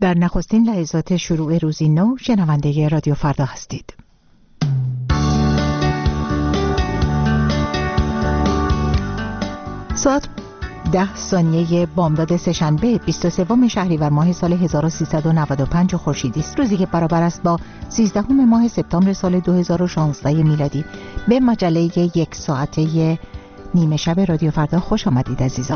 در نخستین لحظات شروع روزی نو شنونده رادیو فردا هستید. ساعت 10 ثانیه بامداد سه‌شنبه 23 شهریور ماه سال 1395 خورشیدی است، روزی که برابر است با 13 ماه سپتامبر سال 2016 میلادی. به مجله یک ساعته نیمه شب رادیو فردا خوش آمدید عزیزان.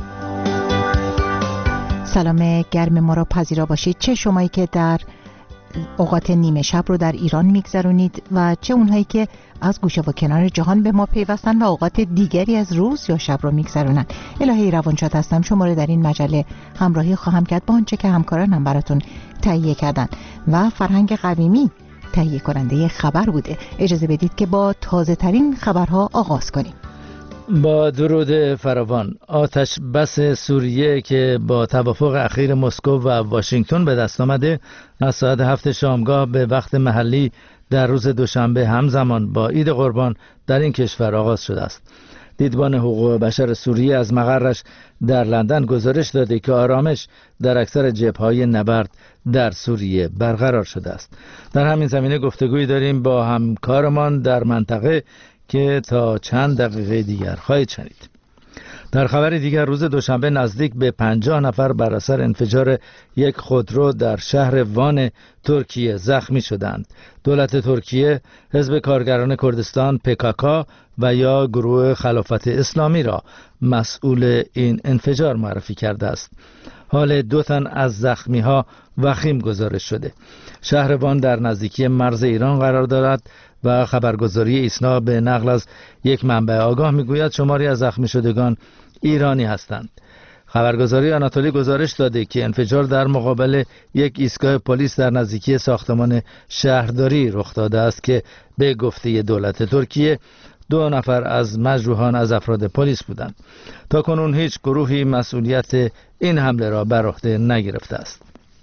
سلام گرم ما را پذیرا باشید، چه شمایی که در اوقات نیمه شب رو در ایران میگذرونید و چه اونهایی که از گوشه و کنار جهان به ما پیوستن و اوقات دیگری از روز یا شب رو میگذرونن. الهی روانشاد هستم، شما رو در این مجله همراهی خواهم کرد با آنچه که همکارانم براتون تهیه کردن و فرهنگ قویمی تهیه کننده خبر بوده. اجازه بدید که با تازه ترین خبرها آغاز کنیم. با درود فراوان، آتش بس سوریه که با توافق اخیر مسکو و واشنگتن به دست آمده از ساعت 7 شامگاه به وقت محلی در روز دوشنبه همزمان با عید قربان در این کشور آغاز شده است. دیدبان حقوق بشر سوریه از مقرش در لندن گزارش داده که آرامش در اکثر جبهه‌های نبرد در سوریه برقرار شده است. در همین زمینه گفتگویی داریم با همکارمان در منطقه که تا چند دقیقه دیگر خواهید شنید. در خبر دیگر، روز دوشنبه نزدیک به 50 نفر بر اثر انفجار یک خودرو در شهر وان ترکیه زخمی شدند. دولت ترکیه حزب کارگران کردستان PKK و یا گروه خلافت اسلامی را مسئول این انفجار معرفی کرده است. حال 2 تن از زخمی ها وخیم گزارش شده. شهر وان در نزدیکی مرز ایران قرار دارد و خبرگزاری ایسنا به نقل از یک منبع آگاه میگوید شماری از زخمی شدگان ایرانی هستند. خبرگزاری آناتولی گزارش داده که انفجار در مقابل یک ایستگاه پلیس در نزدیکی ساختمان شهرداری رخ داده است که به گفته دولت ترکیه 2 نفر از مجروحان از افراد پلیس بودند. تاکنون هیچ گروهی مسئولیت این حمله را بر عهده نگرفته است.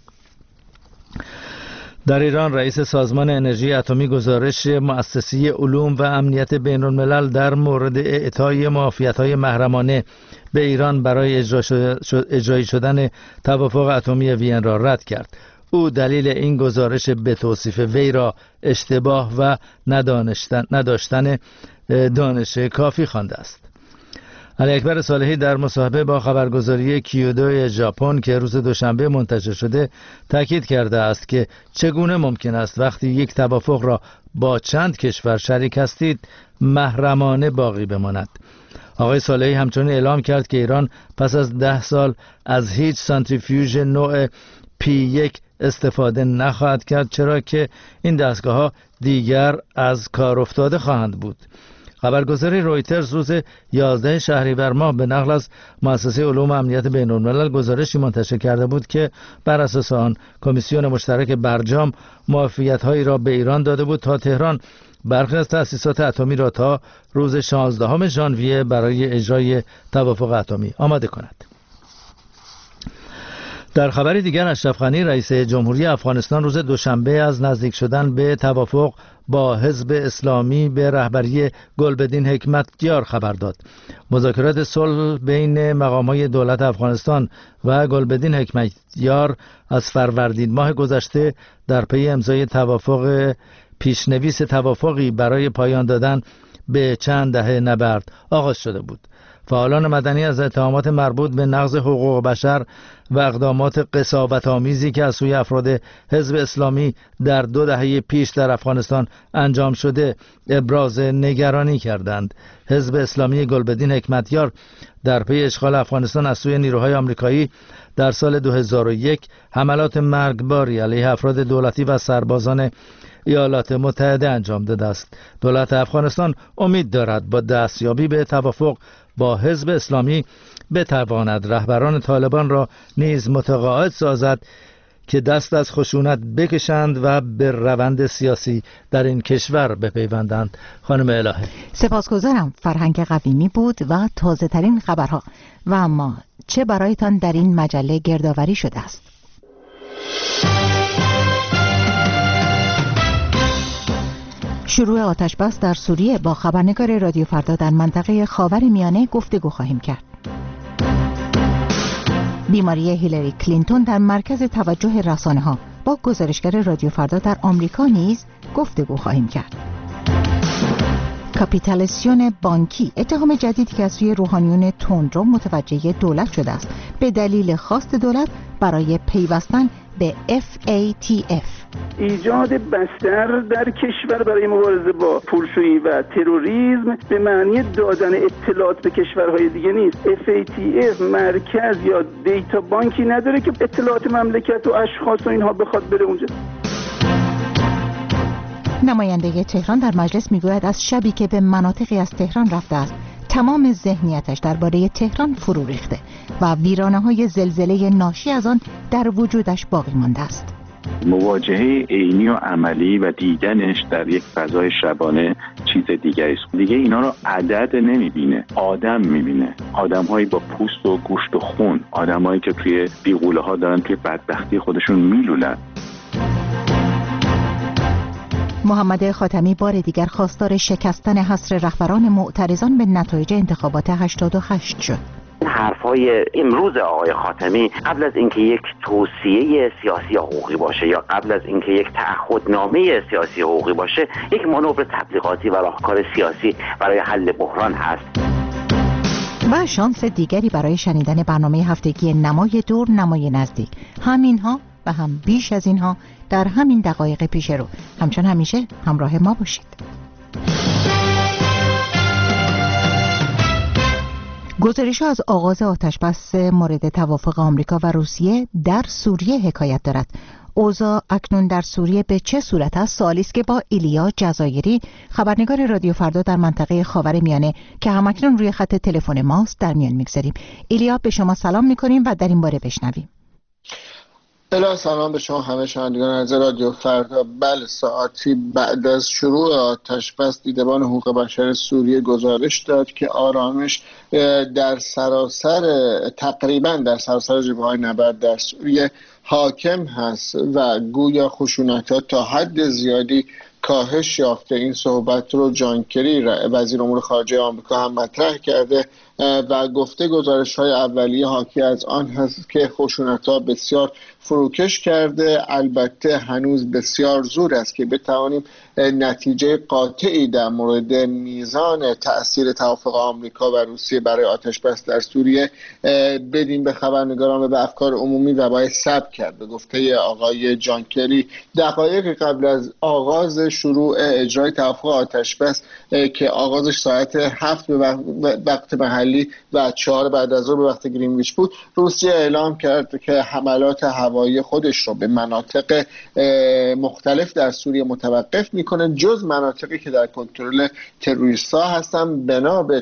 در ایران رئیس سازمان انرژی اتمی گزارش مؤسسه علوم و امنیت بین الملل در مورد اعطای معافیت‌های محرمانه به ایران برای اجرایی شدن توافق اتمی وین را رد کرد. او دلیل این گزارش به توصیف وی را اشتباه و نداشتن دانش کافی خوانده است. علی اکبر صالحی در مصاحبه با خبرگزاری کیودو ژاپن که روز دوشنبه منتشر شده تاکید کرده است که چگونه ممکن است وقتی یک توافق را با چند کشور شریک هستید محرمانه باقی بماند. آقای صالحی همچنین اعلام کرد که ایران پس از 10 سال از هیچ سانتریفیوژ نوع P1 استفاده نخواهد کرد، چرا که این دستگاه‌ها دیگر از کار افتاده خواهند بود. خبرگزاری رویترز روز 11 شهریور ماه به نقل از مؤسسه علوم و امنیت بین الملل گزارشی منتشر کرده بود که بر اساس آن کمیسیون مشترک برجام معافیت‌هایی را به ایران داده بود تا تهران برخی از تأسیسات اتمی را تا روز 16 ژانویه برای اجرای توافق اتمی آماده کند. در خبر دیگر، اشرف غنی رئیس جمهوری افغانستان روز دوشنبه از نزدیک شدن به توافق با حزب اسلامی به رهبری گلبدین حکمتیار خبر داد. مذاکرات صلح بین مقامات دولت افغانستان و گلبدین حکمتیار از فروردین ماه گذشته در پی امضای توافق پیشنویس توافقی برای پایان دادن به چند دهه نبرد آغاز شده بود. فعالان مدنی از اتهامات مربوط به نقض حقوق بشر و اقدامات قساوت‌آمیزی که از سوی افراد حزب اسلامی در 2 دهه پیش در افغانستان انجام شده ابراز نگرانی کردند. حزب اسلامی گلبدین حکمتیار در پی اشغال افغانستان از سوی نیروهای آمریکایی در سال 2001 حملات مرگباری علیه افراد دولتی و سربازان ایالات متحده انجام داده است. دولت افغانستان امید دارد با دستیابی به توافق با حزب اسلامی بتواند رهبران طالبان را نیز متقاعد سازد که دست از خشونت بکشند و به روند سیاسی در این کشور بپیوندند. خانم الهه، سپاسگزارم. فرهنگ قویمی بود و تازه ترین خبرها. و اما چه برایتان در این مجله گردآوری شده است؟ شروع آتش بس در سوریه، با خبرنگار رادیو فردا در منطقه خاورمیانه گفتگو خواهیم کرد. بیماری هیلاری کلینتون در مرکز توجه رسانه‌ها. با گزارشگر رادیو فردا در آمریکا نیز گفتگو خواهیم کرد. کاپیتالسیون بانکی، اتهام جدیدی که از سوی روحانیون تندرو متوجه دولت شده است به دلیل خواست دولت برای پیوستن به FATF. ایجاد بستر در کشور برای مبارزه با پولشویی و تروریسم به معنی دادن اطلاعات به کشورهای دیگه نیست. FATF مرکز یا دیتا بانکی نداره که اطلاعات مملکت و اشخاص و اینها بخواد بره اونجا. نماینده تهران در مجلس میگوید از شبی که به مناطقی از تهران رفته است تمام ذهنیتش درباره تهران فرو ریخته و ویرانه‌های زلزله ناشی از آن در وجودش باقی مانده است. مواجهه عینی و عملی و دیدنش در یک فضای شبانه چیز دیگری است. دیگه اینا رو عدد نمیبینه، آدم میبینه. آدم‌هایی با پوست و گوشت و خون، آدم‌هایی که توی بیغوله‌ها دارن توی بدبختی خودشون میلولن. محمد خاتمی بار دیگر خواستار شکستن حصر رهبران معترضان به نتایج انتخابات 88 شد. حرفای امروز آقای خاتمی قبل از اینکه یک توصیه سیاسی یا حقوقی باشه یا قبل از اینکه یک تعهدنامه سیاسی و حقوقی باشه، یک مانور تبلیغاتی و راهکار سیاسی برای حل بحران هست. و شانس دیگری برای شنیدن برنامه هفتگی نمای دور نمای نزدیک. همینها و هم بیش از اینها در همین دقایق پیش رو. همچون همیشه همراه ما باشید. گزارش‌ها از آغاز آتش‌بس مورد توافق آمریکا و روسیه در سوریه حکایت دارد. اوضاع اکنون در سوریه به چه صورت است؟ سوالی است که با ایلیا جزایری، خبرنگار رادیو فردا در منطقه خاورمیانه که همکنون روی خط تلفن ماست، در میان می‌گذاریم. ایلیا، به شما سلام می‌کنیم و در این باره بشنویم. سلام به شما همه شنوندگان از رادیو فردا. بله، ساعتی بعد از شروع آتش‌بس دیدبان حقوق بشر سوریه گزارش داد که آرامش تقریباً در سراسر جبهه‌های نبرد در سوریه حاکم هست و گویا خشونت‌ها تا حد زیادی کاهش یافته. این صحبت رو جان کری وزیر امور خارجه آمریکا هم مطرح کرده و گفته گزارش‌های اولیه حاکی از آن هست که خشونت‌ها بسیار فروکش کرده. البته هنوز بسیار زود است که بتوانیم نتیجه قاطعی در مورد میزان تأثیر توافق آمریکا و روسیه برای آتش‌بس در سوریه بدیم به خبرنگاران و به افکار عمومی و باید ثبت کرد. به گفته آقای جان کری، دقایق قبل از آغاز شروع اجرای توافق آتش‌بس که آغازش ساعت 7 به وقت محلی و 4 بعد از ظهر به وقت گرینویچ بود، روسیه اعلام کرد که حملات هوایی خودش رو به مناطق مختلف در سوریه متوقف میکنه، جز مناطقی که در کنترل تروریست‌ها هستن، بنا به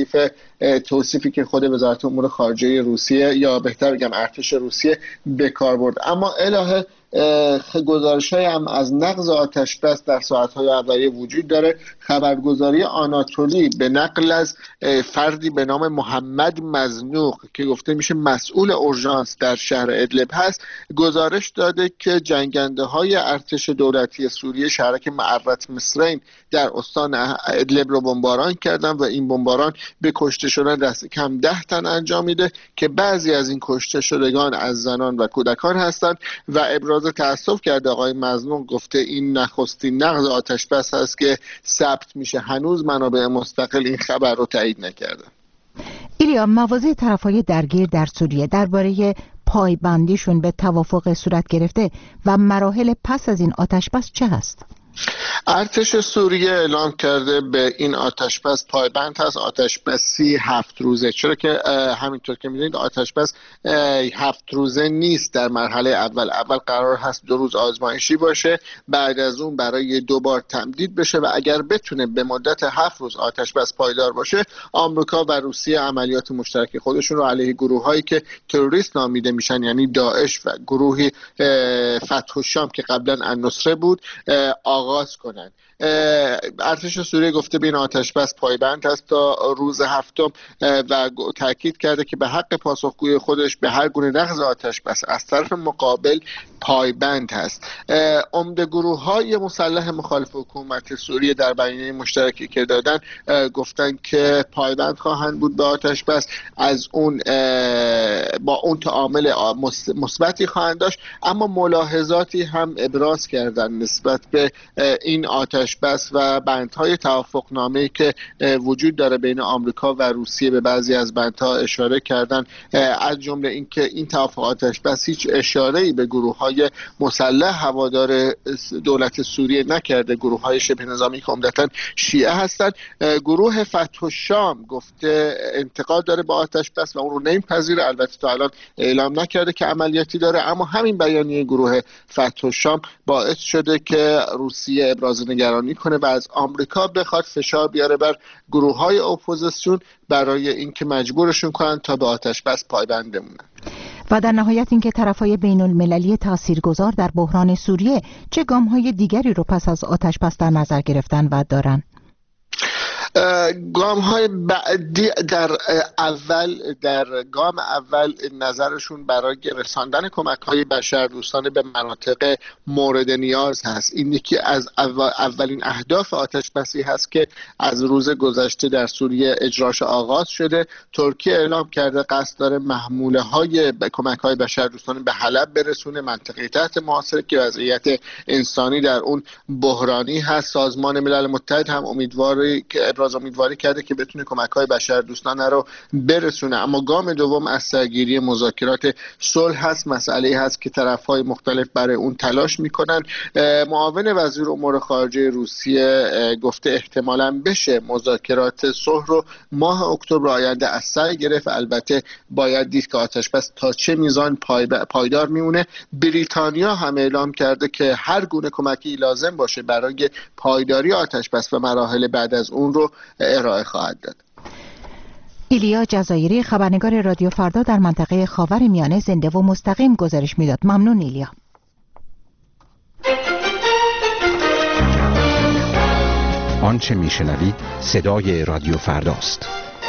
توصیفی که خود وزارت امور خارجه روسیه یا بهتر بگم ارتش روسیه به کار برد. اما الهه گزارش‌های هم از نقض آتش‌بس در ساعت‌های اولیه وجود داره. خبرگزاری آناتولی به نقل از فردی به نام محمد مزنوق که گفته میشه مسئول اورژانس در شهر ادلب هست، گزارش داده که جنگنده‌های ارتش دولتی سوریه شهرک معرت مصرین در استان ادلب رو بمباران کردن و این بمباران به کشته شدن دست کم 10 تن انجام میده که بعضی از این کشته شدگان از زنان و کودکان هستند و ابراز تأسف کرده آقای مزنوق. گفته این نخستین نقض آتش‌بس هست که ثبت میشه. هنوز منابع مستقل این خبر رو تایید نکردن. ایلیا، مواضع طرفای درگیر در سوریه درباره پایبندیشون به توافق صورت گرفته و مراحل پس از این آتش‌بس چه هست؟ ارتش سوریه اعلام کرده به این آتش‌بس پایبند هست. آتش‌بسی 7 روزه، چرا که همینطور که می‌دونید آتش‌بس 7 روزه نیست. در مرحله اول قرار هست 2 روز آزمایشی باشه، بعد از اون برای 2 بار تمدید بشه و اگر بتونه به مدت 7 روز آتش‌بس پایدار باشه، آمریکا و روسیه عملیات مشترک خودشون رو علیه گروه‌هایی که تروریست نامیده میشن، یعنی داعش و گروهی فتح الشام که قبلا النصره بود، آغاز کنند. ارتش سوریه گفته به این آتش‌بس پایبند است تا روز 7 و تاکید کرده که به حق پاسخگویی خودش به هر گونه نقض آتش‌بس از طرف مقابل پایبند هست. عمده گروه‌های مسلح مخالف حکومت سوریه در بیانیه مشترکی که دادن گفتن که پایبند خواهند بود به آتش بس، از اون با اون تعامل مثبتی خواهند داشت، اما ملاحظاتی هم ابراز کردن نسبت به این آتش بس و بندهای توافقنامه‌ای که وجود داره بین آمریکا و روسیه. به بعضی از بندها اشاره کردن، از جمله اینکه این توافق آتش بس هیچ اشاره‌ای به گروه‌های مسلح هوادار دولت سوریه نکرده، گروه‌های شبه نظامی که عمدتاً شیعه هستند. گروه فتح الشام گفته انتقاد داره با آتش بس و اون رو نمیپذیره، البته تا الان اعلام نکرده که عملیاتی داره، اما همین بیانیه گروه فتح الشام باعث شده که روسیه ابراز نگرانی کنه و از آمریکا بخواد فشار بیاره بر گروه‌های اپوزیسیون برای اینکه مجبورشون کنن تا به آتش بس پایبند بمونن. و در نهایت اینکه طرف‌های بین‌المللی تاثیرگذار در بحران سوریه چه گام‌های دیگری رو پس از آتش بس در نظر گرفتن و دارن؟ گام‌های بعدی در گام اول نظرشون برای رساندن کمک‌های بشردوستانه به مناطق مورد نیاز هست. این یکی از اولین اهداف آتش بسی هست که از روز گذشته در سوریه اجراش آغاز شده. ترکیه اعلام کرده قصد داره محموله‌های کمک‌های بشردوستانه به حلب برسونه، منطقه تحت محاصره که وضعیت انسانی در اون بحرانی هست. سازمان ملل متحد هم امیدواری کرده که بتونه کمک‌های بشردوستانه رو برسونه. اما گام دوم از سرگیری مذاکرات صلح هست، مسئله‌ای هست که طرف‌های مختلف برای اون تلاش می‌کنن. معاون وزیر امور خارجه روسیه گفته احتمالاً بشه مذاکرات صلح رو ماه اکتبر آینده از سر گرفت. البته باید دید که آتش بس تا چه میزان پایدار میمونه. بریتانیا هم اعلام کرده که هر گونه کمکی لازم باشه برای پایداری آتش بس و مراحل بعد از اون رو ارائه خواهد داد. ایلیا جزایری، خبرنگار رادیو فردا در منطقه خاورمیانه، زنده و مستقیم گزارش میداد. ممنون ایلیا. آنچه میشنوید صدای رادیو فرداست.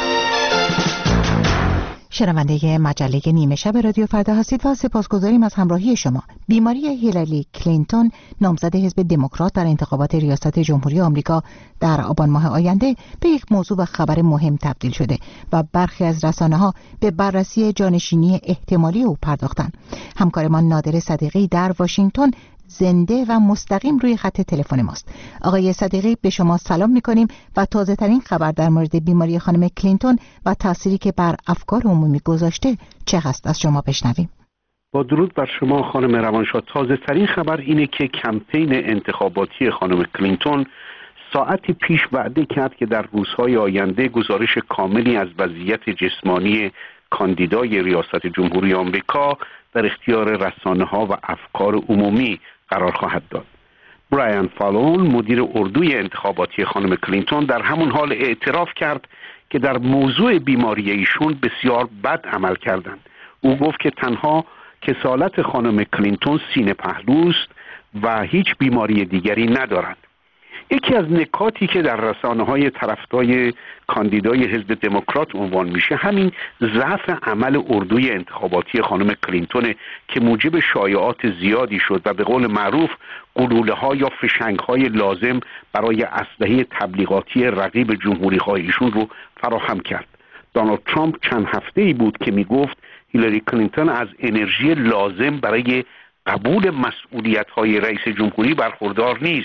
شنونده مجله نیمه شب رادیو فردا هستید و سپاسگزاریم از همراهی شما. بیماری هیلاری کلینتون، نامزد حزب دموکرات در انتخابات ریاست جمهوری آمریکا در آبان ماه آینده، به یک موضوع و خبر مهم تبدیل شده و برخی از رسانه‌ها به بررسی جانشینی احتمالی او پرداختند. همکارمان نادر صدیقی در واشنگتن زنده و مستقیم روی خط تلفن ماست. آقای صدیقی، به شما سلام می‌کنیم و تازه ترین خبر در مورد بیماری خانم کلینتون و تأثیری که بر افکار عمومی گذاشته چه هست از شما بشنویم. با درود بر شما خانم روانشاد. تازه ترین خبر اینه که کمپین انتخاباتی خانم کلینتون ساعتی پیش وعده کرد که در روزهای آینده گزارش کاملی از وضعیت جسمانی کاندیدای ریاست جمهوری آمریکا در اختیار رسانه‌ها و افکار عمومی قرار خواهد داد. برایان فالون، مدیر اردوی انتخاباتی خانم کلینتون، در همون حال اعتراف کرد که در موضوع بیماری ایشون بسیار بد عمل کردند. او گفت که تنها کسالت خانم کلینتون سینه پهلوست و هیچ بیماری دیگری ندارند. یکی از نکاتی که در رسانه‌های طرفدار کاندیدای حزب دموکرات عنوان میشه همین ضعف عمل اردوی انتخاباتی خانم کلینتون که موجب شایعات زیادی شد و به قول معروف گلوله‌ها یا فشنگ‌های لازم برای اسلحه تبلیغاتی رقیب جمهوری‌خواه ایشون رو فراهم کرد. دونالد ترامپ چند هفته‌ای بود که میگفت هیلاری کلینتون از انرژی لازم برای قبول مسئولیت‌های رئیس جمهوری برخوردار نیست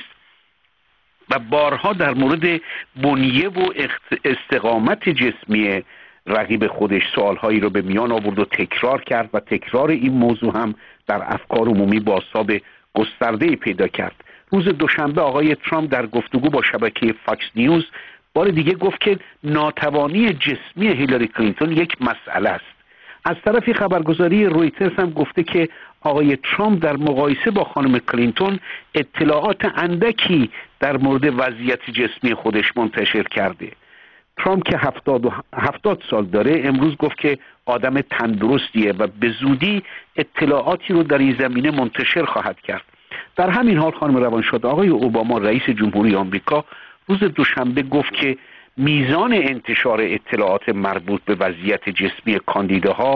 و بارها در مورد بنیه و استقامت جسمی رقیب خودش سوالهایی رو به میان آورد و تکرار کرد و تکرار این موضوع هم در افکار عمومی بازتاب گسترده‌ای پیدا کرد. روز دوشنبه آقای ترامپ در گفتگو با شبکه فاکس نیوز بار دیگه گفت که ناتوانی جسمی هیلاری کلینتون یک مسئله است. از طرفی خبرگزاری رویترز هم گفته که آقای ترامپ در مقایسه با خانم کلینتون اطلاعات اندکی در مورد وضعیت جسمی خودش منتشر کرده. ترامپ که 70 سال داره امروز گفت که آدم تندرستیه و به زودی اطلاعاتی رو در این زمینه منتشر خواهد کرد. در همین حال خانم روانشاد، آقای اوباما رئیس جمهوری آمریکا روز دوشنبه گفت که میزان انتشار اطلاعات مربوط به وضعیت جسمی کاندیداها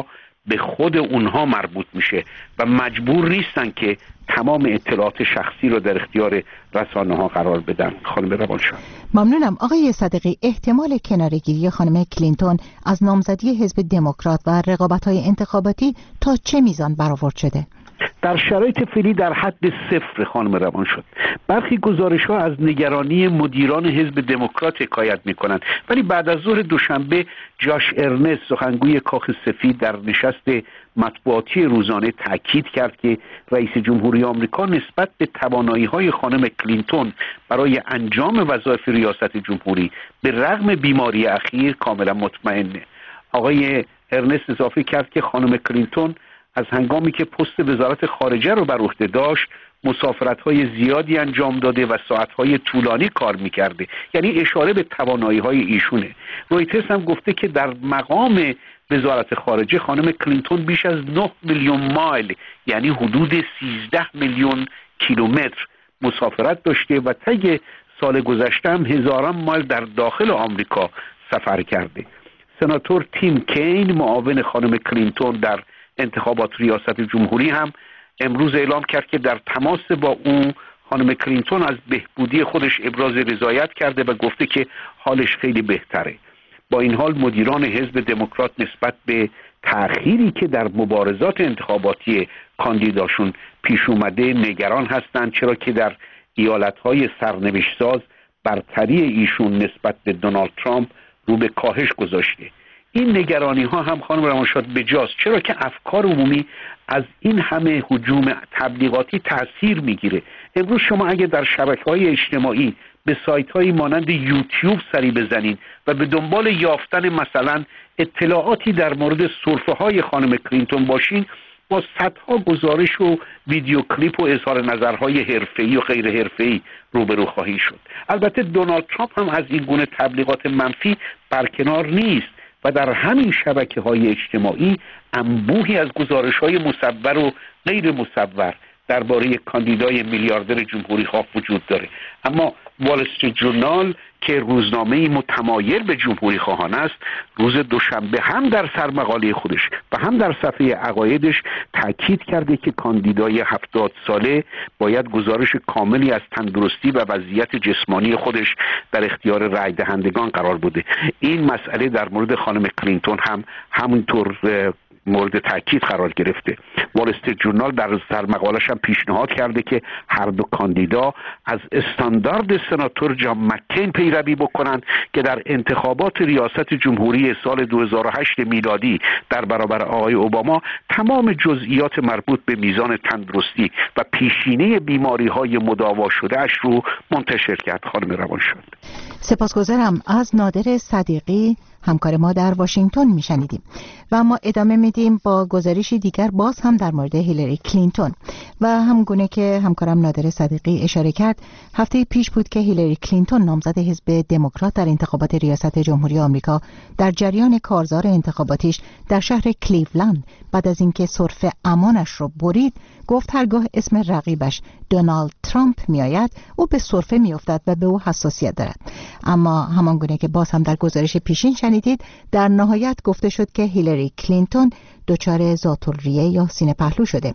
به خود اونها مربوط میشه و مجبور نیستن که تمام اطلاعات شخصی رو در اختیار رسانه‌ها قرار بدن. خانم روانشناس. ممنونم. آقای صادقی، احتمال کناره‌گیری خانم کلینتون از نامزدی حزب دموکرات و رقابت‌های انتخاباتی تا چه میزان برآورد شده؟ در شرایط فعلی در حد صفر خانم روانشناس. برخی گزارش‌ها از نگرانی مدیران حزب دموکرات حکایت می‌کنند، ولی بعد از ظهر دوشنبه جاش ارنست سخنگوی کاخ سفید در نشست مطبوعاتی روزانه تاکید کرد که رئیس جمهوری آمریکا نسبت به توانایی‌های خانم کلینتون برای انجام وظایف ریاست جمهوری به رغم بیماری اخیر کاملا مطمئنه. آقای ارنست اضافه کرد که خانم کلینتون از هنگامی که پست وزارت خارجه رو بر عهده داشت مسافرت‌های زیادی انجام داده و ساعت‌های طولانی کار می‌کرده، یعنی اشاره به توانایی‌های ایشونه. رویترز هم گفته که در مقام وزارت خارجه خانم کلینتون بیش از 9 میلیون مایل یعنی حدود 13 میلیون کیلومتر مسافرت داشته و طی سال گذشته هم هزاران مایل در داخل آمریکا سفر کرده. سناتور تیم کین معاون خانم کلینتون در انتخابات ریاست جمهوری هم امروز اعلام کرد که در تماس با اون خانم کلینتون از بهبودی خودش ابراز رضایت کرده و گفته که حالش خیلی بهتره. با این حال مدیران حزب دموکرات نسبت به تأخیری که در مبارزات انتخاباتی کاندیداشون پیش اومده نگران هستند، چرا که در ایالت‌های سرنوشت‌ساز برتری ایشون نسبت به دونالد ترامپ رو به کاهش گذاشته. این نگرانی ها هم خانم روانشناس بجاست، چرا که افکار عمومی از این همه هجوم تبلیغاتی تأثیر میگیره. امروز شما اگه در شبکه‌های اجتماعی به سایت‌هایی مانند یوتیوب سری بزنین و به دنبال یافتن مثلا اطلاعاتی در مورد سرفه‌های خانم کلینتون باشین، با صدها گزارش و ویدیو کلیپ و اظهار نظرهای حرفه‌ای و غیر حرفه‌ای روبرو خواهی شد. البته دونالد ترامپ هم از این گونه تبلیغات منفی برکنار نیست و در همین شبکه‌های اجتماعی انبوهی از گزارش‌های مصور و غیر مصور درباره کاندیدای میلیاردر جمهوری‌خواه وجود داره. اما وال استریت ژورنال که روزنامه‌ای متمایل به جمهوری‌خواهان است، روز دوشنبه هم در سرمقاله خودش و هم در صفحه عقایدش تاکید کرده که کاندیدای 70 ساله باید گزارش کاملی از تندرستی و وضعیت جسمانی خودش در اختیار رای دهندگان قرار بوده. این مسئله در مورد خانم کلینتون هم همونطور مورد تاکید قرار گرفته. وال استریت ژورنال در سرمقاله‌اش هم پیشنهاد کرده که هر دو کاندیدا از استاندارد سناتور جان مکین پیروی بکنند که در انتخابات ریاست جمهوری سال 2008 میلادی در برابر آقای اوباما تمام جزئیات مربوط به میزان تندرستی و پیشینه بیماری‌های مداوا شده اش رو منتشر کرد. خانم روانشناس. سپاسگزارم. از نادر صدیقی همکار ما در واشنگتن میشنیدیم و ما ادامه میدیم با گزارشی دیگر باز هم در مورد هیلاری کلینتون و همگونه که همکارم نادر صدیقی اشاره کرد، هفته پیش بود که هیلاری کلینتون نامزد حزب دموکرات در انتخابات ریاست جمهوری آمریکا در جریان کارزار انتخاباتیش در شهر کلیولند بعد از اینکه سرفه امانش رو برید گفت هرگاه اسم رقیبش دونالد ترامپ میآید او به سرفه میافتد و به او حساسیت دارد. اما همانگونه که باز هم در گزارش پیشین شنیدید، در نهایت گفته شد که هیلاری کلینتون دچار ذات‌الریه یا سینه پهلو شده.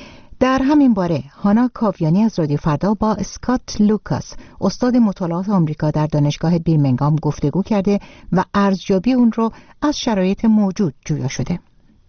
در همین باره هانا کاویانی از رادیو فردا با اسکات لوکاس استاد مطالعات آمریکا در دانشگاه بیرمنگام گفتگو کرده و ارزیابی اون رو از شرایط موجود جویا شده.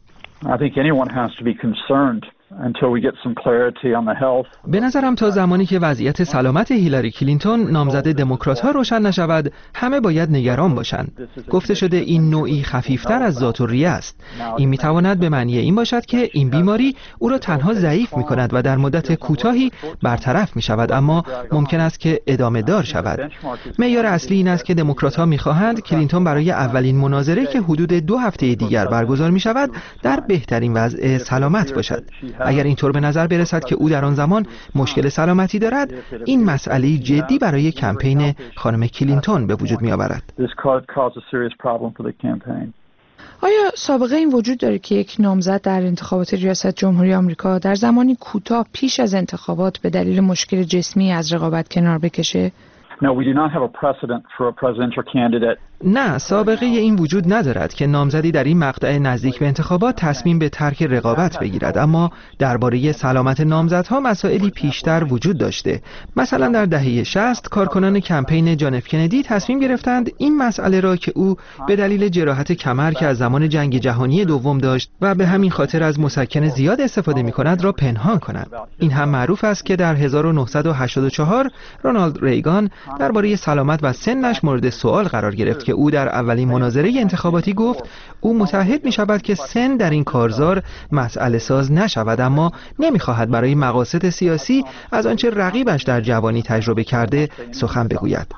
I think anyone has to be concerned until we get some clarity on the health. به نظرم تا زمانی که وضعیت سلامت هیلاری کلینتون نامزد دموکرات‌ها روشن نشود، همه باید نگران باشند. گفته شده این نوعی خفیفتر از ذات‌الریه است. این میتواند به معنی این باشد که این بیماری او را تنها ضعیف می‌کند و در مدت کوتاهی برطرف می‌شود، اما ممکن است که ادامه دار شود. معیار اصلی این است که دموکرات‌ها می‌خواهند کلینتون برای اولین مناظره که حدود 2 هفته دیگر برگزار می‌شود در بهترین وضع سلامت باشد. اگر اینطور به نظر برسد که او در آن زمان مشکل سلامتی دارد، این مسئله جدی برای کمپین خانم کلینتون به وجود می آورد. آیا سابقه این وجود داره که یک نامزد در انتخابات ریاست جمهوری آمریکا در زمانی کوتاه پیش از انتخابات به دلیل مشکل جسمی از رقابت کنار بکشه؟ No, we do not have a precedent for a presidential candidate نه، سابقه این وجود ندارد که نامزدی در این مقطع نزدیک به انتخابات تصمیم به ترک رقابت بگیرد، اما درباره سلامت نامزدها مسائلی پیشتر وجود داشته. مثلا در دهه 60 کارکنان کمپین جان اف کندی تصمیم گرفتند این مسئله را که او به دلیل جراحت کمر که از زمان جنگ جهانی دوم داشت و به همین خاطر از مسکن زیاد استفاده می‌کند را پنهان کنند. این هم معروف است که در 1984 رونالد ریگان درباره سلامت و سنش مورد سوال قرار گرفت که او در اولین مناظره انتخاباتی گفت او متعهد می شود که سن در این کارزار مسئله ساز نشود، اما نمی خواهد برای مقاصد سیاسی از آنچه رقیبش در جوانی تجربه کرده سخن بگوید.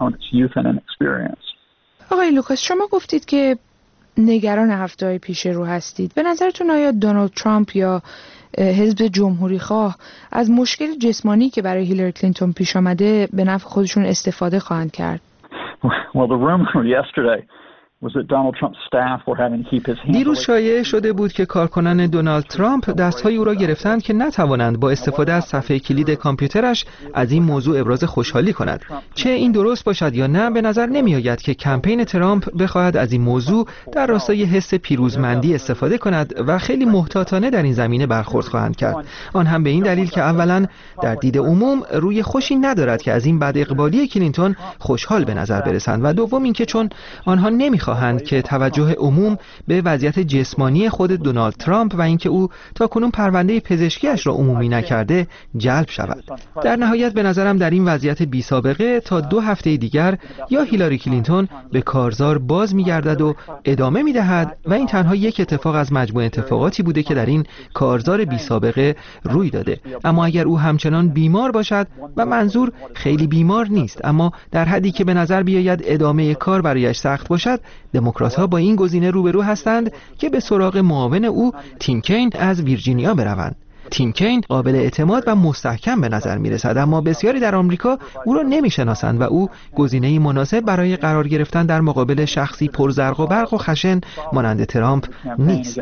آقای لوکاس، شما گفتید که نگران هفته‌های پیش رو هستید. به نظرتون آیا دونالد ترامپ یا حزب جمهوری خواه از مشکل جسمانی که برای هیلاری کلینتون پیش آمده به نفع خودشون استفاده خواهند کرد؟ Well, the rumor yesterday was that Donald Trump's staff were having to keep his hands. دیروز شایعه شده بود که کارکنان دونالد ترامپ دستهای او را گرفتند که نتوانند با استفاده از صفحه کلید کامپیوترش از این موضوع ابراز خوشحالی کند. چه این درست باشد یا نه، به نظر نمی آید که کمپین ترامپ بخواهد از این موضوع در راستای حس پیروزمندی استفاده کند و خیلی محتاطانه در این زمینه برخورد خواهند کرد. آن هم به این دلیل که اولا در دید عموم روی خوشی ندارد که از این بد اقبالی کلینتون خوشحال به نظر برسند و دوم اینکه چون آنها نمی‌خواهند که توجه عموم به وضعیت جسمانی خود دونالد ترامپ و اینکه او تاکنون پرونده پزشکیش را عمومی نکرده جلب شود. در نهایت به نظرم در این وضعیت بی سابقه تا 2 هفته دیگر یا هیلاری کلینتون به کارزار باز می‌گردد و ادامه می‌دهد و این تنها یک اتفاق از مجموعه اتفاقاتی بوده که در این کارزار بی سابقه روی داده. اما اگر او همچنان بیمار باشد و منظور خیلی بیمار نیست اما در حدی که به نظر بیاید ادامه کار برایش سخت باشد، دموکرات‌ها با این گزینه روبرو هستند که به سراغ معاون او تیم کین از ویرجینیا بروند. تیم کین قابل اعتماد و مستحکم به نظر می‌رسد اما بسیاری در آمریکا او را نمی‌شناسند و او گزینه‌ای مناسب برای قرار گرفتن در مقابل شخصی پرزرق و برق و خشن مانند ترامپ نیست.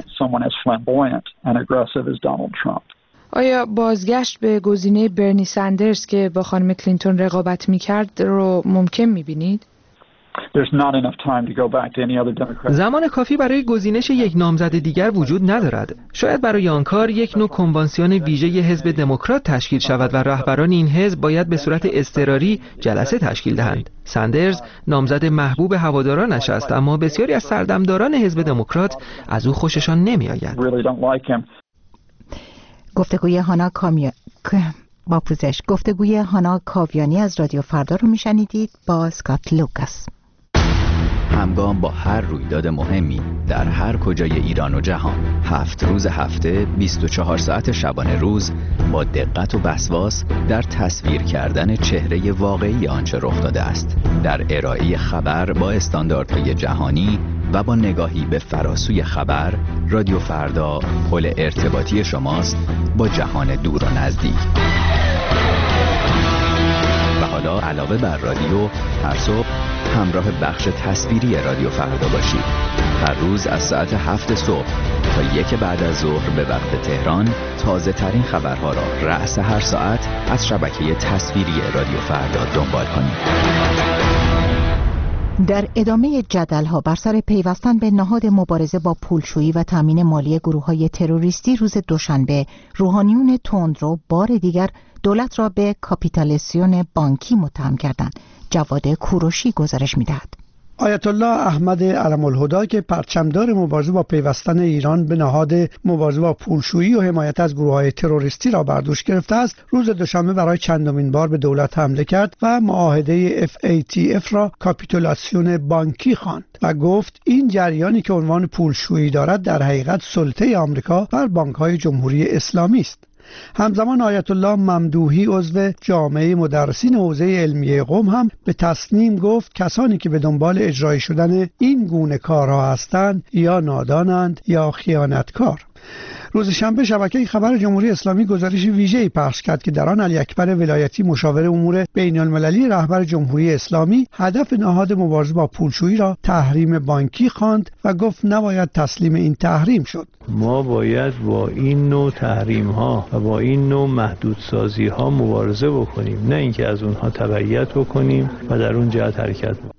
آیا بازگشت به گزینه برنی سندرز که با خانم کلینتون رقابت می‌کرد رو ممکن می‌بینید؟ زمان کافی برای گزینش یک نامزد دیگر وجود ندارد. شاید برای آن کار یک نوع کنوانسیون ویژه حزب دموکرات تشکیل شود و رهبران این حزب باید به صورت اضطراری جلسه تشکیل دهند. سندرز نامزد محبوب هوادارانش است اما بسیاری از سردمداران حزب دموکرات از او خوششان نمی‌آید. گفتگوی هانا کاویانی از رادیو فردا رو میشنیدید با اسکات لوکاس. همگام با هر رویداد مهمی در هر کجای ایران و جهان 7 روز هفته 24 ساعت شبانه روز با دقت و وسواس در تصویر کردن چهره واقعی آنچه رخ داده است، در ارائه خبر با استانداردهای جهانی و با نگاهی به فراسوی خبر، رادیو فردا پل ارتباطی شماست با جهان دور و نزدیک. و حالا علاوه بر رادیو هر صبح همراه بخش تصویری رادیو فردا باشید. هر روز از ساعت 7 صبح تا 1 بعد از ظهر به وقت تهران تازه ترین خبرها را رأس هر ساعت از شبکه تصویری رادیو فردا دنبال کنید. در ادامه جدل‌ها بر سر پیوستن به نهاد مبارزه با پولشویی و تامین مالی گروه‌های تروریستی روز دوشنبه، روحانیون تندرو بار دیگر دولت را به کاپیتالیسیون بانکی متهم کردند. جواد کوروشی گزارش می‌دهد. آیت الله احمد علم‌الهدی که پرچمدار مبارزه با پیوستن ایران به نهاد مبارزه با پولشویی و حمایت از گروه‌های تروریستی را بر دوش گرفته است، روز دوشنبه برای چندمین بار به دولت حمله کرد و معاهده FATF را کاپیتولاسیون بانکی خواند و گفت این جریانی که عنوان پولشویی دارد در حقیقت سلطه آمریکا بر بانک‌های جمهوری اسلامی است. همزمان آیت الله ممدوحی عضو جامعه مدرسین حوزه علمیه قم هم به تصنیم گفت کسانی که به دنبال اجرای شدن این گونه کارها هستند یا نادانند یا خیانتکار. روز شنبه شبکه خبر جمهوری اسلامی گزارش ویژه‌ای پخش کرد که در آن علی اکبر ولایتی مشاور امور بین‌المللی رهبر جمهوری اسلامی هدف نهاد مبارزه با پولشویی را تحریم بانکی خواند و گفت نباید تسلیم این تحریم شد. ما باید با این نوع تحریم ها و با این نوع محدودسازی ها مبارزه بکنیم، نه اینکه از اونها تبعیت بکنیم و در اون جهت حرکت بکنیم.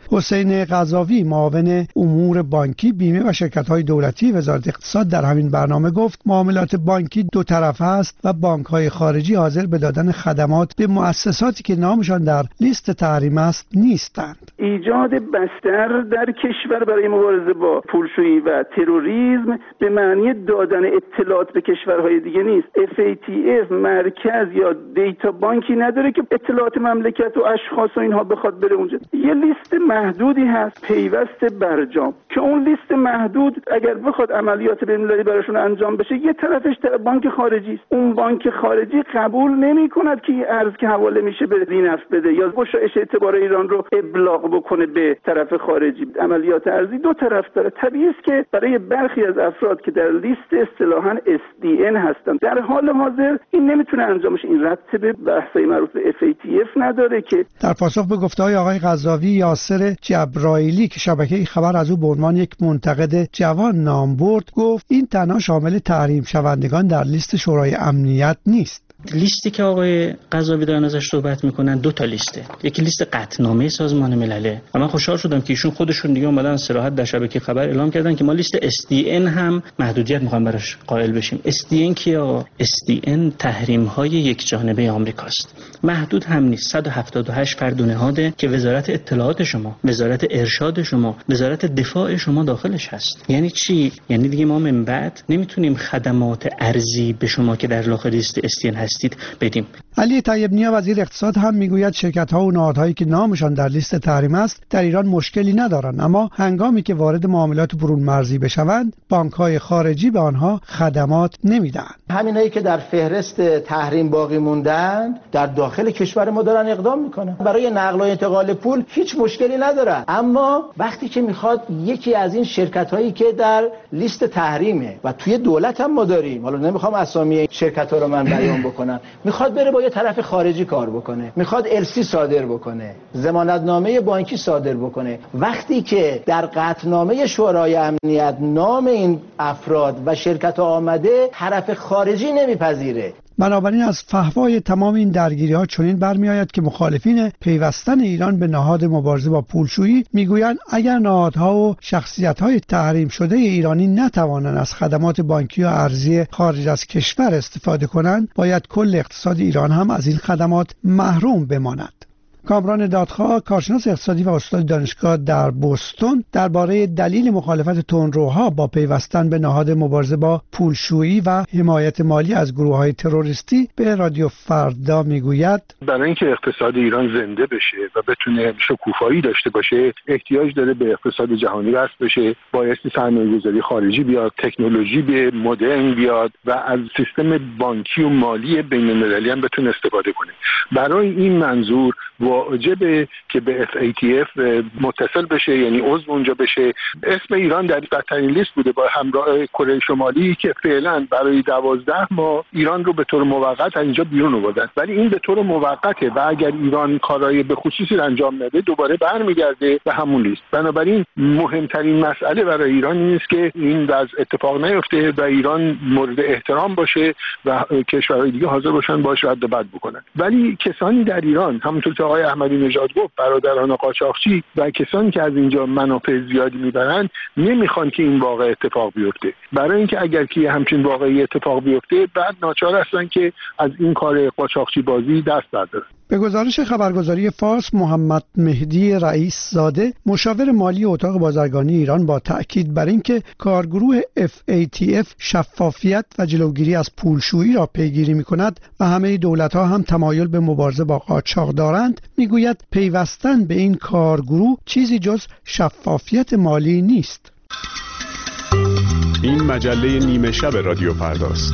حسین قضاوی معاون امور بانکی، بیمه و شرکت‌های دولتی وزارت اقتصاد در همین برنامه گفت معاملات بانکی دو طرفه است و بانک‌های خارجی حاضر به دادن خدمات به مؤسساتی که نامشان در لیست تحریم است نیستند. ایجاد بستر در کشور برای مبارزه با پولشویی و تروریسم به معنی دادن اطلاعات به کشورهای دیگه نیست. FATF مرکز یا دیتا بانکی نداره که اطلاعات مملکت و اشخاص و اینها بخواد بره اونجا. یه لیست محدودی هست پیوست برجام که اون لیست محدود اگر بخواد عملیات بین‌المللی براشون انجام بشه یه طرفش بانک خارجی است. اون بانک خارجی قبول نمی‌کند که ارز که حواله میشه به دینف بده یا گشایش اعتبار ایران رو ابلاغ بکنه به طرف خارجی. عملیات ارزی دو طرف داره. طبیعی است که برای برخی از افراد که در لیست اصطلاحاً SDN هستن در حال حاضر این نمیتونه انجام بشه. این ربطی به بحث‌های مربوط به FATF نداره. که در پاسخ به گفته‌های آقای قضاوی، یاسر جبرائیلی که شبکه خبر از او به عنوان یک منتقد جوان نام برد، گفت این تنها شامل تحریم شوندگان در لیست شورای امنیت نیست. لیستی که آقای قضاوی دارن ازش صحبت میکنن دو تا لیسته. یکی لیست قطعنامه سازمان ملله و من خوشحال شدم که ایشون خودشون دیگه اومدن صراحت در شبکه خبر اعلام کردن که ما لیست SDN هم محدودیت میخوایم براش قائل بشیم. SDN که آقا SDN تحریم های یک جانبه آمریکاست، محدود هم نیست. 178 فرد و نهاده که وزارت اطلاعات شما، وزارت ارشاد شما، وزارت دفاع شما داخلش هست. یعنی چی؟ یعنی دیگه ما من بعد نمیتونیم خدمات ارزی به شما که در داخل لیست SDN بدیم. علی طیب نیا وزیر اقتصاد هم میگوید شرکت‌ها و نهادهایی که نامشان در لیست تحریم است در ایران مشکلی ندارند، اما هنگامی که وارد معاملات برون مرزی بشوند بانک‌های خارجی به آنها خدمات نمیدهند. همینایی که در فهرست تحریم باقی موندن در داخل کشور ما دارن اقدام میکنن. برای نقل و انتقال پول هیچ مشکلی ندارن، اما وقتی که میخواد یکی از این شرکت‌هایی که در لیست تحریمه و توی دولت هم ما داریم، حالا نمیخوام اسامی شرکت‌ها رو من بیان بکنم، میخواد بره با یه طرف خارجی کار بکنه، میخواد LC صادر بکنه، ضمانتنامه بانکی صادر بکنه، وقتی که در قطعنامه شورای امنیت نام این افراد و شرکت‌ها آمده طرف خارجی نمیپذیره. بنابراین از فحوای تمام این درگیری‌ها چنین برمی‌آید که مخالفین پیوستن ایران به نهاد مبارزه با پولشویی میگویند اگر نهادها و شخصیت‌های تحریم شده ایرانی نتوانند از خدمات بانکی و ارزی خارج از کشور استفاده کنند، باید کل اقتصاد ایران هم از این خدمات محروم بماند. کامران دادخواه، کارشناس اقتصادی و استاد دانشگاه در بوستون، درباره دلیل مخالفت تندروها با پیوستن به نهاد مبارزه با پولشویی و حمایت مالی از گروه‌های تروریستی به رادیو فردا میگوید برای اینکه اقتصاد ایران زنده بشه و بتونه شکوفایی داشته باشه احتیاج داره به اقتصاد جهانی وصل بشه، بایستی سرمایه‌گذاری خارجی بیاد، تکنولوژی به مدرن بیاد و از سیستم بانکی و مالی بین‌المللی هم بتونه استفاده کنه. برای این منظور واجبه که به FATF متصل بشه، یعنی عضو اونجا بشه. اسم ایران در بدترین لیست بوده با همراه کره شمالی که فعلا برای 12 ماه ایران رو به طور موقت از اینجا بیرون آوردن، ولی این به طور موقته و اگر ایران کارهای به خصوصی انجام نده دوباره برمیگرده به همون لیست. بنابراین مهمترین مسئله برای ایران این است که این وضع اتفاق نیفته و ایران مورد احترام باشه و کشورهای دیگه حاضر باشن باهاش رد و بدل بکنن. ولی کسانی در ایران همونطور که آقای احمدی نژاد گفت، برادران قاچاقچی و کسانی که از اینجا منافع زیادی میبرن نمیخوان که این واقعه اتفاق بیفته، برای اینکه اگر که همچین واقعی اتفاق بیفته بعد ناچار هستن که از این کار قاچاقچی بازی دست بردارن. به گزارش خبرگزاری فارس، محمد مهدی رئیس زاده، مشاور مالی اتاق بازرگانی ایران، با تأکید بر اینکه کارگروه FATF شفافیت و جلوگیری از پولشویی را پیگیری می‌کند و همه دولت‌ها هم تمایل به مبارزه با قاچاق دارند، میگوید پیوستن به این کارگروه چیزی جز شفافیت مالی نیست. این مجله نیمه شب رادیو فرداست.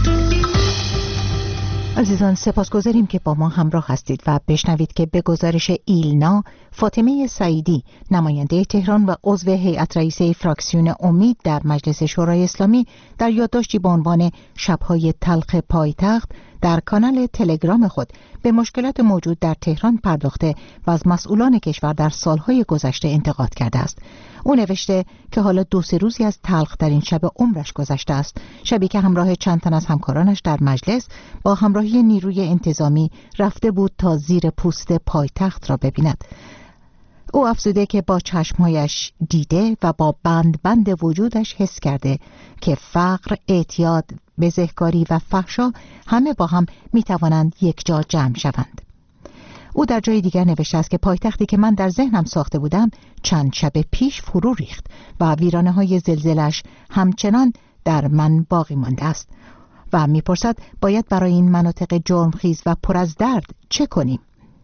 عزیزان، سپاسگزاریم که با ما همراه هستید و بشنوید که به گزارش ایلنا، فاطمه سعیدی، نماینده تهران و عضو هیئت رئیسه فراکسیون امید در مجلس شورای اسلامی، در یادداشتی با عنوان شب‌های تلخ پایتخت در کانال تلگرام خود به مشکلات موجود در تهران پرداخته و از مسئولان کشور در سالهای گذشته انتقاد کرده است. او نوشته که حالا 2-3 روزی از تلخ در این شب عمرش گذشته است، شبی که همراه چند تن از همکارانش در مجلس با همراهی نیروی انتظامی رفته بود تا زیر پوست پایتخت را ببیند. او افزوده که با چشمهایش دیده و با بند وجودش حس کرده که فقر، اعتیاد، بزهکاری و فحشا همه با هم میتوانند یک جا جمع شوند. او در جای دیگر نوشته است که پایتختی که من در ذهنم ساخته بودم چند شب پیش فرو ریخت و ویرانه‌های زلزله‌اش همچنان در من باقی مانده است و میپرسد باید برای این مناطق جرمخیز و پر از درد چه کنیم؟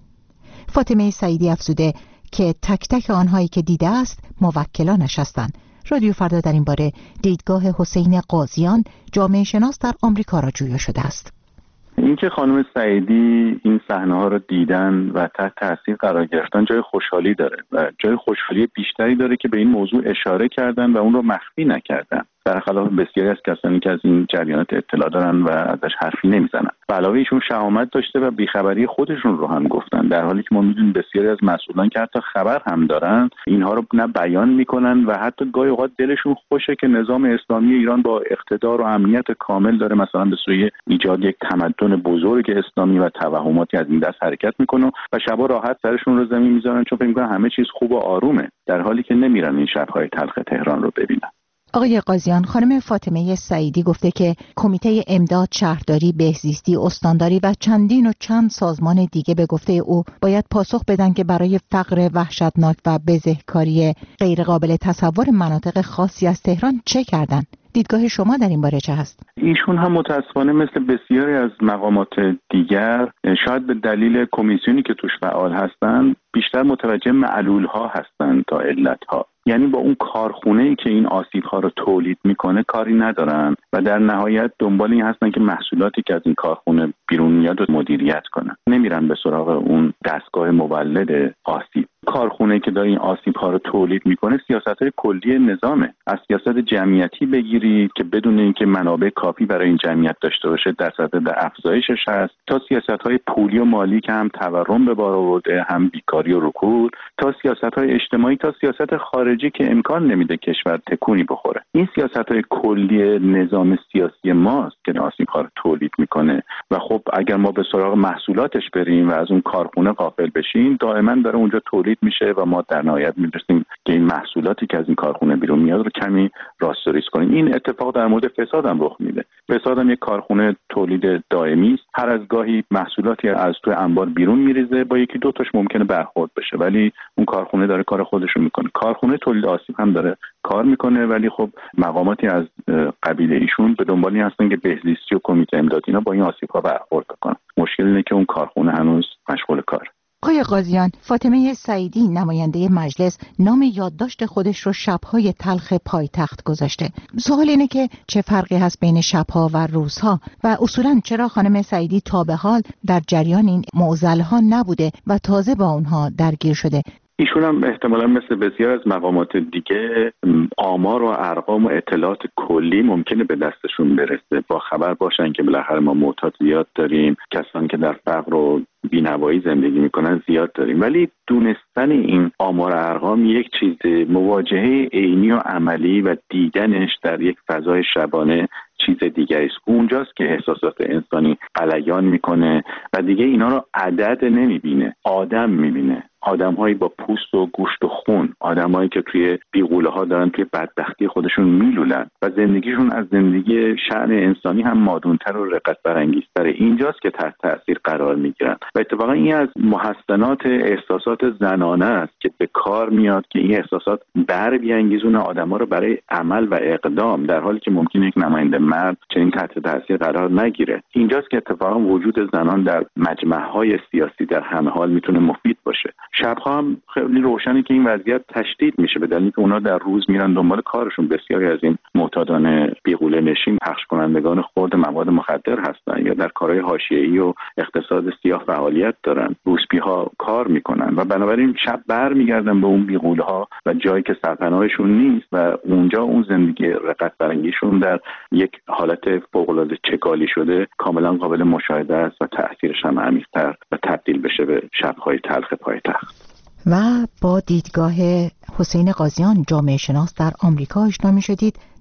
فاطمه سعیدی افزوده که تک تک آنهایی که دیده است موکلانش هستند. رادیو فردا در این باره دیدگاه حسین قاضیان، جامعه شناس در آمریکا را جویا شده است. اینکه خانم سعیدی این صحنه‌ها رو دیدن و تحت تاثیر قرار گرفتن جای خوشحالی داره و جای خوشحالی بیشتری داره که به این موضوع اشاره کردن و اون رو مخفی نکردن، برخلاف بسیاری از کسانی که از این جریانات اطلاع دارن و ازش حرفی نمیزنن. و علاوه ایشون شهامت داشته و بیخبری خودشون رو هم گفتن، در حالی که ما میدونیم بسیاری از مسئولان که حتی خبر هم دارن اینها رو نه بیان میکنن و حتی گاهی اوقات دلشون خوشه که نظام اسلامی ایران با اقتدار و امنیت کامل داره مثلا به سوی ایجاد یک تمدن بزرگ اسلامی و توهماتی از این دست حرکت میکنه و شبا راحت سرشون رو زمین میذارن چون فکر میکنن همه چیز خوب و آرومه، در حالی که نمیرن این شب‌های تلخ تهران رو ببینن. آقای قاضیان، خانم فاطمه سعیدی گفته که کمیته امداد شهرداری، بهزیستی، استانداری و چند سازمان دیگه به گفته او باید پاسخ بدن که برای فقر وحشتناک و بزهکاری غیرقابل تصور مناطق خاصی از تهران چه کردن؟ دیدگاه شما در این باره چه هست؟ ایشون هم متاسفانه مثل بسیاری از مقامات دیگر شاید به دلیل کمیسیونی که توش فعال هستن بیشتر متوجه معلول‌ها هستن تا علت‌ها. یعنی با اون کارخونه‌ای که این آسیب‌ها رو تولید میکنه کاری ندارن و در نهایت دنبال این هستن که محصولاتی که از این کارخونه بیرون میاد رو مدیریت کنن، نمیرن به سراغ اون دستگاه مولد آسیب. کارخونه‌ای که داره این آسیب‌ها رو تولید میکنه سیاست‌های کلی نظامه، از سیاست جمعیتی بگیرید که بدون اینکه منابع کافی برای این جمعیت داشته باشه در صدد افزایشش هست، تا سیاست‌های پولی و مالی که هم تورم به بار آورده، هم بیکاری و رکود، تا سیاست‌های اجتماعی، تا سیاست خارجی که امکان نمیده کشور تکونی بخوره. این سیاست‌های کلی نظام سیاسی ماست که آسیب‌ها رو تولید میکنه و خب اگر ما به سراغ محصولاتش بریم و از اون کارخونه غافل بشیم دائما داره اونجا تولید میشه و ما در نهایت میرسیم که این محصولاتی که از این کارخونه بیرون میاد رو کمی راستوریس کنیم. این اتفاق در مورد فساد هم رخ میده. فساد هم یک کارخونه تولید دائمی است، هر از گاهی محصولاتی از توی انبار بیرون میریزه، با یکی دو تاش ممکنه برخورد بشه ولی اون کارخونه داره کار خودش رو میکنه. کارخونه تولید آسیب هم داره کار میکنه ولی خب مقاماتی از قبیله ایشون به دنبال این هستن که بهزیستی و کمیته امداد اینا با این آسیب‌ها برخورد کنن. مشکل اینه که اون کارخونه هنوز مشغول کار. آقای قاضیان، فاطمه سعیدی نماینده مجلس نام یادداشت خودش رو شب‌های تلخ پایتخت گذاشته. سوال اینه که چه فرقی هست بین شب‌ها و روزها و اصولاً چرا خانم سعیدی تا به حال در جریان این معضل‌ها نبوده و تازه با اونها درگیر شده؟ ایشون هم احتمالاً مثل بسیار از مقامات دیگه آمار و ارقام و اطلاعات کلی ممکنه به دستشون برسه، با خبر باشن که بالاخره ما معتاد زیاد داریم، کسانی که در فقر و بی‌نوایی زندگی میکنن زیاد داریم، ولی دونستن این آمار و ارقام یک چیز، مواجهه عینی و عملی و دیدنش در یک فضای شبانه چیز دیگری است. اونجاست که احساسات انسانی غلیان میکنه و دیگه اینا رو عدد نمیبینه، آدم میبینه. آدم‌هایی با پوست و گوشت و خون، آدم‌هایی که توی بیغوله‌ها دارن توی بدبختی خودشون میلولن و زندگیشون از زندگی شأن انسانی هم مادون‌تر و رقت برانگیزتر. اینجاست که تحت تاثیر قرار میگیرن و اتفاقا این از محسنات احساسات زنانه است که به کار میاد که این احساسات بر بیانگیزونه آدم‌ها رو برای عمل و اقدام، در حالی که ممکنه یک نماینده مرد چنین تحت تاثیر قرار نگیره. اینجاست که اتفاقا وجود زنان در مجمع‌های سیاسی در همه حال میتونه مفید باشه. شب‌ها هم خیلی روشنه که این وضعیت تشدید میشه به دلیلی که اونا در روز میرن دنبال کارشون. بسیاری از این معتادان بیغوله نشین پخش کنندگان خرد مواد مخدر هستن یا در کارهای حاشیه‌ای و اقتصاد سیاه فعالیت دارن، روسپی‌ها کار میکنن و بنابراین شب برمیگردن به اون بیغوله‌ها و جایی که سرپناهشون نیست و اونجا اون زندگی رقت برانگیزشون در یک حالت فوق‌العاده چگالی شده کاملا قابل مشاهده است و تأثیرش هم عمیق‌تر و تبدیل بشه به شب‌های تلخ پایتخت. و با دیدگاه حسین قاضیان، جامعه شناس در آمریکا آشنا می‌شدید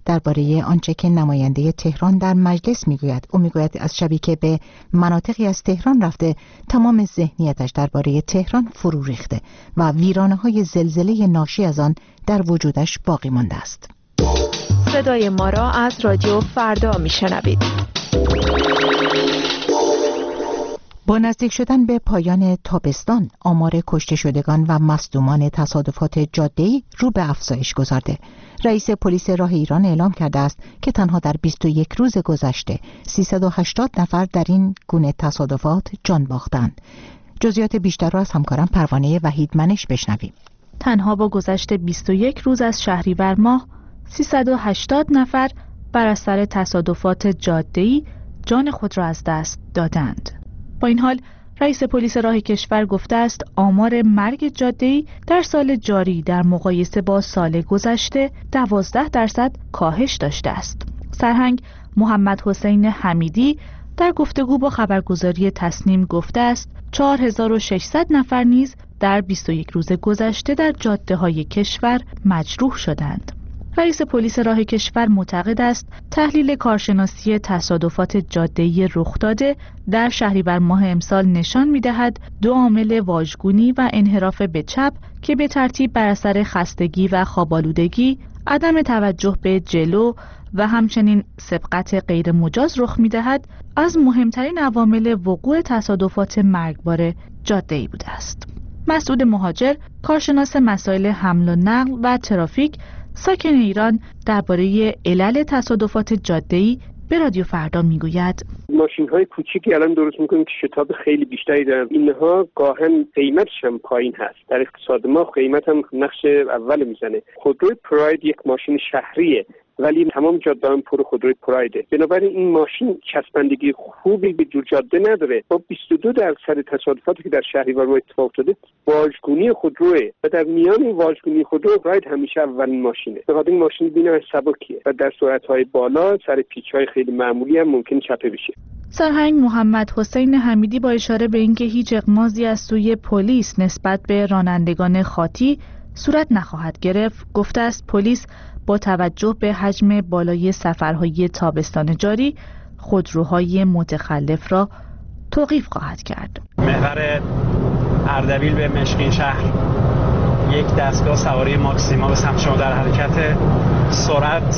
درباره آنچه که نماینده تهران در مجلس میگوید. او میگوید از شبی که به مناطقی از تهران رفته تمام ذهنیتش درباره تهران فرو ریخته و ویرانه‌های زلزله ناشی از آن در وجودش باقی مانده است. صدای ما را از رادیو فردا میشنوید. با نزدیک شدن به پایان تابستان، آمار کشته شدگان و مصدومان تصادفات جاده‌ای رو به افزایش گذارده. رئیس پلیس راه ایران اعلام کرده است که تنها در 21 روز گذشته 380 نفر در این گونه تصادفات جان باختند. جزئیات بیشتر را از همکارم پروانه وحیدمنش بشنویم. تنها با گذشت 21 روز از شهریور ماه 380 نفر بر اثر تصادفات جاده‌ای جان خود را از دست دادند. با این حال رئیس پلیس راه کشور گفته است آمار مرگ جاده‌ای در سال جاری در مقایسه با سال گذشته 12% کاهش داشته است. سرهنگ محمد حسین حمیدی در گفتگو با خبرگزاری تصنیم گفته است 4600 نفر نیز در 21 روز گذشته در جاده‌های کشور مجروح شدند. رئیس پلیس راه کشور معتقد است تحلیل کارشناسی تصادفات جاده‌ای رخ داده در شهریور ماه امسال نشان می‌دهد دو عامل واژگونی و انحراف به چپ که به ترتیب بر اثر خستگی و خواب‌آلودگی، عدم توجه به جلو و همچنین سبقت غیر مجاز رخ می‌دهد از مهمترین عوامل وقوع تصادفات مرگبار جاده‌ای بوده است. مسعود مهاجر، کارشناس مسائل حمل و نقل و ترافیک ساکن ایران، درباره علل تصادفات جاده‌ای به رادیو فردا میگوید ماشین‌های کوچیکی الان درست می‌کنیم که شتاب خیلی بیشتری دارن. اینها گاهن قیمتش هم پایین هست. در اقتصاد ما قیمت هم نقش اول میزنه. خودروی پراید یک ماشین شهریه ولی تمام جاده‌ها پر خودروی پرایده. بنابراین این ماشین چسبندگی خوبی به جور جاده نداره. با 22% تصادفاتی که در شهریور ما اتفاق افتاده واژگونی خودروه و در میان این واژگونی خودرو پراید همیشه اولین ماشینه. به خاطر این ماشین بینش سبکیه و در سرعت‌های بالا سر پیچ‌های خیلی معمولی هم ممکن چپه بشه. سرهنگ محمد حسین حمیدی با اشاره به اینکه هیچ اقماضی از سوی پلیس نسبت به رانندگان خاطی صورت نخواهد گرفت، گفته است پلیس با توجه به حجم بالای سفرهای تابستان جاری خودروهای متخلف را توقیف خواهد کرد. محور اردبیل به مشکین شهر یک دستگاه سواری ماکسیما به سمت شما در حرکت، سرعت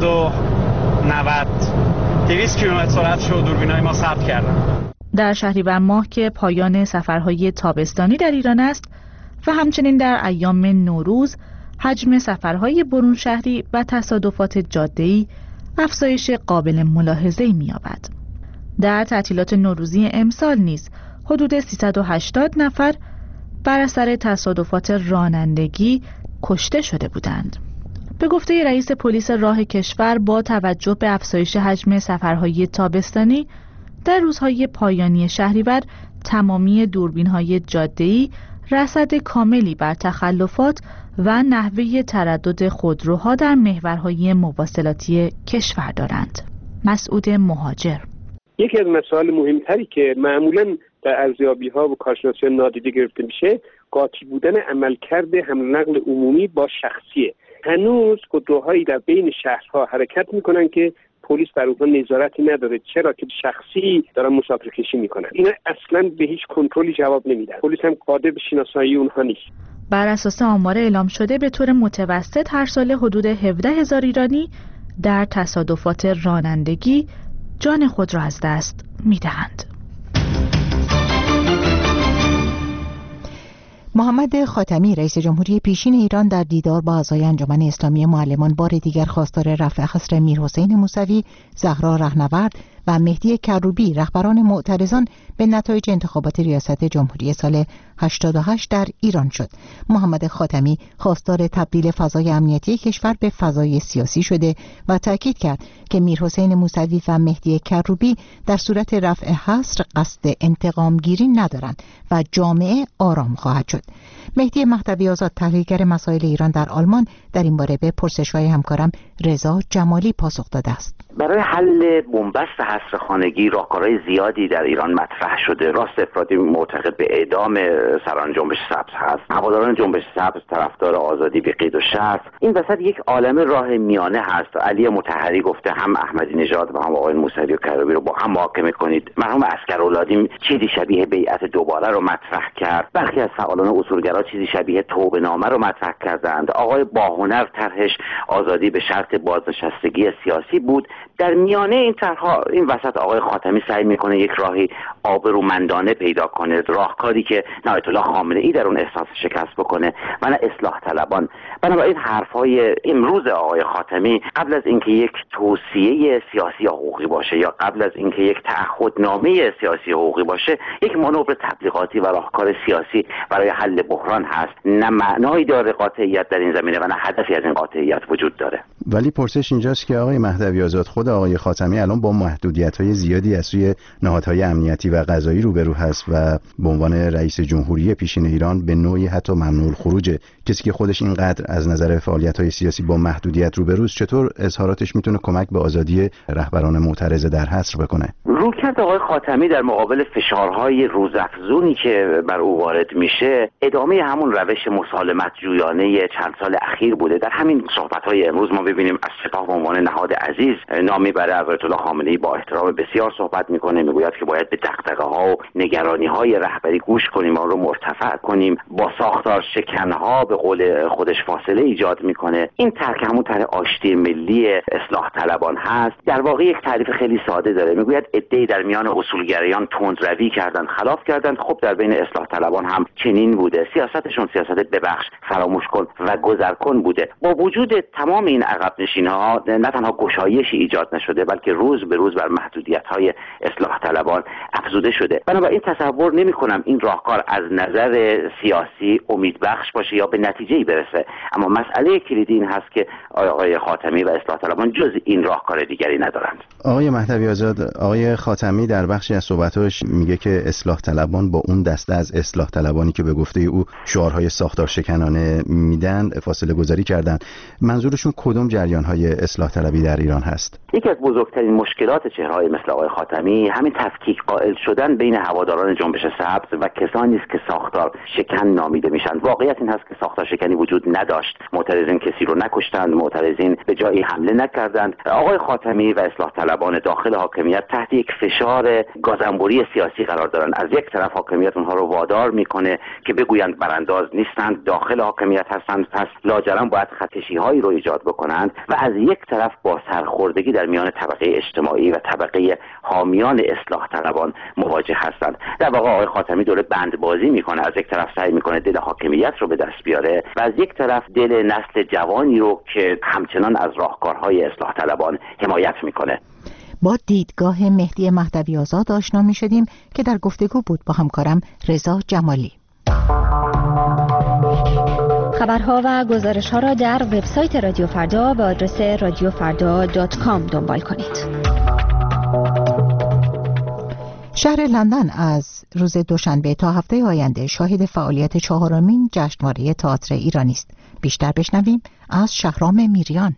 200 کیلومتر سرعت شو دوربینای ما ثبت کردن. در شهریور ماه که پایان سفرهای تابستانی در ایران است و همچنین در ایام نوروز حجم سفرهای برون شهری و تصادفات جاده‌ای افزایش قابل ملاحظه‌ای می‌یابد. در تعطیلات نوروزی امسال نیز حدود 380 نفر بر اثر تصادفات رانندگی کشته شده بودند. به گفته رئیس پلیس راه کشور با توجه به افزایش حجم سفرهای تابستانی در روزهای پایانی شهریور تمامی دوربین‌های جاده‌ای رصد کاملی بر تخلفات و نحوه تردد خودروها در محورهای مواصلاتی کشور دارند. مسعود مهاجر: یکی از مسائل مهمتری که معمولاً در ارزیابی‌ها و کارشناسی نادیده گرفته میشه قاطی بودن عملکرد حمل نقل عمومی با شخصیه. هنوز خودروهایی در بین شهرها حرکت میکنن که پلیس بر اونها نظارتی نداره، چرا که شخصی دارن مسافر کشی میکنن. اینا اصلا به هیچ کنترلی جواب نمیدن. پلیس هم قادر به شناسایی اونها نیست. بر اساس آمار اعلام شده به طور متوسط هر سال حدود 17,000 ایرانی در تصادفات رانندگی جان خود را از دست میدهند. محمد خاتمی، رئیس جمهوری پیشین ایران، در دیدار با اعضای انجمن اسلامی معلمان بار دیگر خواستار رفع حصر میرحسین موسوی، زهرا رهنورد و مهدی کروبی، رهبران معترضان به نتایج انتخابات ریاست جمهوری سال 88 در ایران شد. محمد خاتمی خواستار تبدیل فضای امنیتی کشور به فضای سیاسی شده و تاکید کرد که میرحسین موسوی و مهدی کروبی در صورت رفع حصر قصد انتقام گیری ندارند و جامعه آرام خواهد شد. مهدی مهدوی آزاد، تحلیلگر مسائل ایران در آلمان، در این باره به پرسش‌های همکارم رضا جمالی پاسخ داده است. برای حل بنبست حصر خانگی راهکارهای زیادی در ایران مطرح شده. راست افراطی معتقد به اعدام سران جنبش سبز هست، هواداران جنبش سبز طرفدار آزادی بی قید و شرط. این وسط یک عالمه راه میانه هست. علی مطهری گفته هم احمدی نژاد و هم آقای موسوی و کروبی رو با هم محاکمه کنید. مرحوم عسکرالعادی چیزی شبیه بیعت دوباره رو مطرح کرد. برخی از فعالان اصولگرا چیزی شبیه توبه نامه رو مطرح کردند. آقای باهنر طرحش آزادی به شرط بازنشستگی سیاسی بود. در میانه این طرح‌ها این وسط آقای خاتمی سعی میکنه یک راهی آبرومندانه پیدا کنه، راهکاری که نه آیت الله خامنه‌ای در اون احساس شکست بکنه و نه اصلاح طلبان. بنابراین حرف‌های امروز آقای خاتمی قبل از اینکه یک توصیه سیاسی یا حقوقی باشه یا قبل از اینکه یک تعهدنامه سیاسی و حقوقی باشه، یک مانور تبلیغاتی و راهکار سیاسی برای حل بحران هست. نه معنایی داره قاطعیت در این زمینه و نه هدفی از این قاطعیت وجود داره. ولی پرسش اینجاست که آقای مهدوی آزاد، خود آقای خاتمی الان با محدودیت‌های زیادی از سوی نهادهای امنیتی و قضایی روبرو هست و به عنوان رئیس جمهوری پیشین ایران به نوعی حتی ممنوع الخروج. کسی که خودش اینقدر از نظر فعالیت‌های سیاسی با محدودیت روبروست، چطور اظهاراتش میتونه کمک به آزادی رهبران معترض در حصر بکنه؟ رویکرد آقای خاتمی در مقابل فشارهای روزافزونی که بر او وارد میشه ادامه همون روش مسالمت جویانه چند سال اخیر بوده. در همین صحبت‌های امروز ما ببینیم از سپاه به عنوان نهاد عزیز نامی برای از آیت الله خامنه‌ای با احترام بسیار صحبت میکنه، میگوید که باید به دغدغه‌ها و نگرانی‌های رهبری گوش کنیم، آن رو مرتفع کنیم. با ساختار شکن‌ها به قول خودش فاصله ایجاد میکنه. این طرح همون طرح آشتی ملی اصلاح طلبان هست. در واقع یک تعریف خیلی ساده داره، میگوید عده‌ای در میان اصولگرایان تندروی کردند، خلاف کردند. خب در بین اصلاح طلبان هم چنین بوده. سیاستشون سیاست ببخش، فراموش کن و گذر کن بوده. با وجود تمام این عقب نشینی‌ها نه تنها گشایشی ایجاد نشده، بلکه روز به روز بر محدودیت‌های اصلاح طلبان افزوده شده. بنابراین تصور نمی‌کنم این راهکار از نظر سیاسی امیدبخش باشه یا به نتیجه‌ای برسه. اما مسئله کلیدی این هست که آقای خاتمی و اصلاح طلبان جز این راهکار دیگری ندارند. آقای مهدوی آزاد، آقای خاتمی در بخشی از صحبتاش میگه که اصلاح طلبان با اون دسته از اصلاح طلبانی که به گفته او شعارهای ساختار شکنانه میدن فاصله گذاری کردن. منظورشون کدوم جریان‌های اصلاح طلبی در ایران هست؟ یکی از بزرگترین مشکلات چهره‌های مثل آقای خاتمی همین تفکیک قائل شدن بین هواداران جنبش سبز و کسانی است که ساختار شکن نامیده میشن. واقعیت این هست که ساختار شکنی وجود نداشت. معترضین کسی رو نکشتند، معترضین به جایی حمله نکردند. آقای خاتمی و اصلاح طلبان داخل حاکمیت تحت یک فشار گازانبوری سیاسی قرار دارند. از یک طرف حاکمیت اونها رو وادار میکنه که بگویند برانداز نیستند، داخل حاکمیت هستند، پس لاجرم باید خطکشی‌هایی رو ایجاد بکنند، و از یک طرف با سرخوردگی در میان طبقه اجتماعی و طبقه حامیان اصلاح طلبان مواجه هستند. در واقع آقای خاتمی داره بندبازی میکنه. از یک طرف سعی میکنه دل حاکمیت رو به دست بیاره و از یک طرف دل نسل جوانی رو که همچنان از راهکارهای اصلاح طلبان حمایت میکنه. با دیدگاه مهدی مهدوی آزاد آشنا می‌شدیم که در گفتگو بود با همکارم رضا جمالی. خبرها و گزارش‌ها را در وبسایت رادیو فردا به آدرس radiofarda.com دنبال کنید. شهر لندن از روز دوشنبه تا هفته آینده شاهد فعالیت چهارمین جشنواره تئاتر ایرانی است. بیشتر بشنویم از شهرام میریان.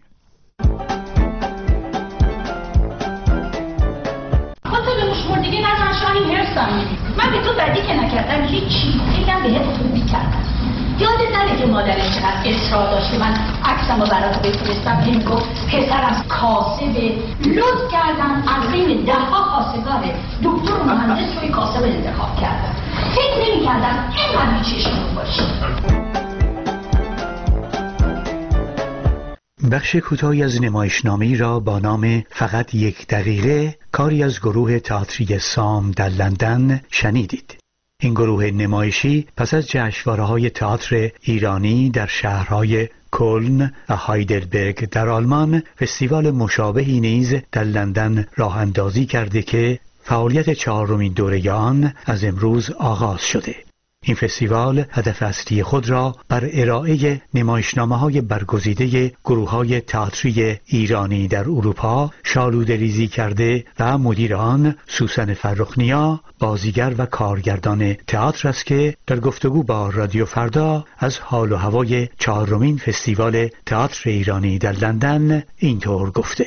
من به تو بدی که نکردم هیچی، خیلیم بهت خوبی کردم. یادت نره که مادرت چقدر اصرار داشت که من عکسمو برات بفرستم. این گفت پسرم کاسبه، لطف کردن از بین 10 خواستگار دکتر و مهندس روی کاسب انتخاب کردم. فکر نمی‌کردم اینقدر چشمون باشه. بخش کوتاهی از نمایشنامه‌ای را با نام فقط یک دقیقه، کاری از گروه تئاتری سام در لندن شنیدید. این گروه نمایشی پس از جشنواره‌های تئاتر ایرانی در شهرهای کلن و هایدلبرگ در آلمان، فستیوال مشابهی نیز در لندن راه اندازی کرده که فعالیت 4مین دوره آن از امروز آغاز شده. این فستیوال هدف اصلی خود را بر ارائه نمایشنامه‌های برگزیده گروه‌های تئاتری ایرانی در اروپا شالوده‌ریزی کرده و مدیر آن سوسن فرخ‌نیا، بازیگر و کارگردان تئاتر است که در گفتگو با رادیو فردا از حال و هوای 4مین فستیوال تئاتر ایرانی در لندن اینطور گفته: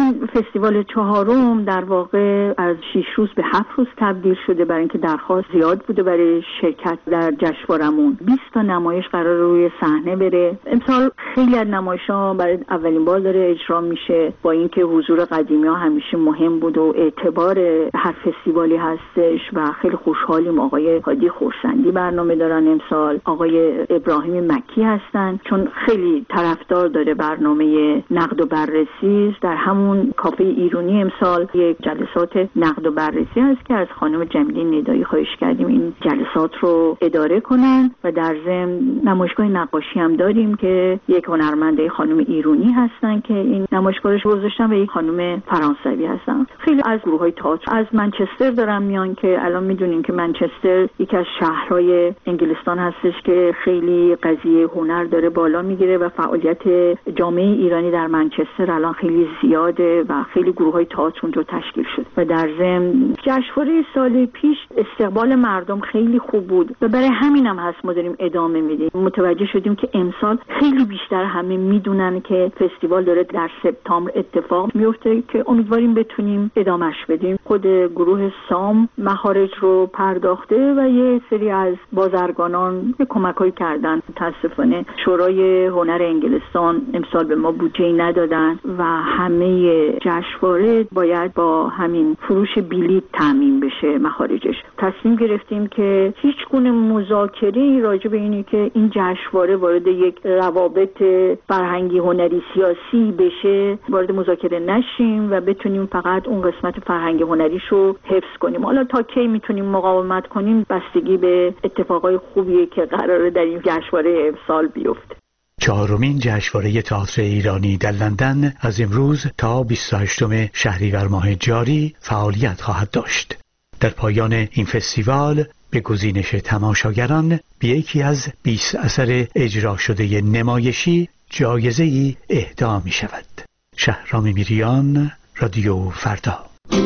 این فستیوال 4 در واقع از 6 روز به 7 روز تبدیل شده برای اینکه درخواست زیاد بوده برای شرکت در جشنوارمون. 20 تا نمایش قرار روی صحنه بره. امسال خیلی از نمایش‌ها برای اولین بار داره اجرا میشه، با اینکه حضور قدیمی‌ها همیشه مهم بود و اعتبار هر فستیوالی هستش و خیلی خوشحالیم آقای هادی خورسندی برنامه دارن امسال، آقای ابراهیم مکی هستن، چون خیلی طرفدار داره برنامه نقد و بررسی. در همون کافه ایرانی امسال یک جلسات نقد و بررسی هست که از خانم جمیله ندایی خواهش کردیم این جلسات رو اداره کنن و در ضمن نمایشگاه نقاشی هم داریم که یک هنرمنده خانم ایرانی هستن که این نمایشگاهش گذاشتن و یک خانم فرانسوی هستن. خیلی از گروه‌های تئاتر از منچستر دارن میان که الان میدونیم که منچستر یکی از شهرهای انگلستان هستش که خیلی قضیه هنر داره بالا میگیره و فعالیت جامعه ایرانی در منچستر الان خیلی زیاده و خیلی گروه‌های تئاتر اونجا تشکیل شد و در ضمن جشنواره سال پیش استقبال مردم خیلی خوب بود و برای همینم هست ما داریم ادامه میدیم. متوجه شدیم که امسال خیلی بیشتر همه میدونن که فستیوال داره در سپتامبر اتفاق میفته که امیدواریم بتونیم ادامهش بدیم. خود گروه سام مخارج رو پرداخته و یه سری از بازرگانان کمک‌هایی کردن. متاسفانه شورای هنر انگلستان امسال به ما بودجه ندادن و همه جشنواره باید با همین فروش بلیط تامین بشه مخارجش. تصمیم گرفتیم که هیچ گونه مذاکره راجع به اینی که این جشنواره وارد یک روابط فرهنگی هنری سیاسی بشه وارد مذاکره نشیم و بتونیم فقط اون قسمت فرهنگی هنریش رو حفظ کنیم. حالا تا کی میتونیم مقاومت کنیم بستگی به اتفاقای خوبیه که قراره در این جشنواره امسال بیفته. 4مین جشنواره تئاتر ایرانی در لندن از امروز تا 28 شهریور ماه جاری فعالیت خواهد داشت. در پایان این فستیوال به گزینش تماشاگران به یکی از 20 اثر اجرا شده نمایشی جایزه‌ای اهدا می شود. شهرام میریان، رادیو فردا.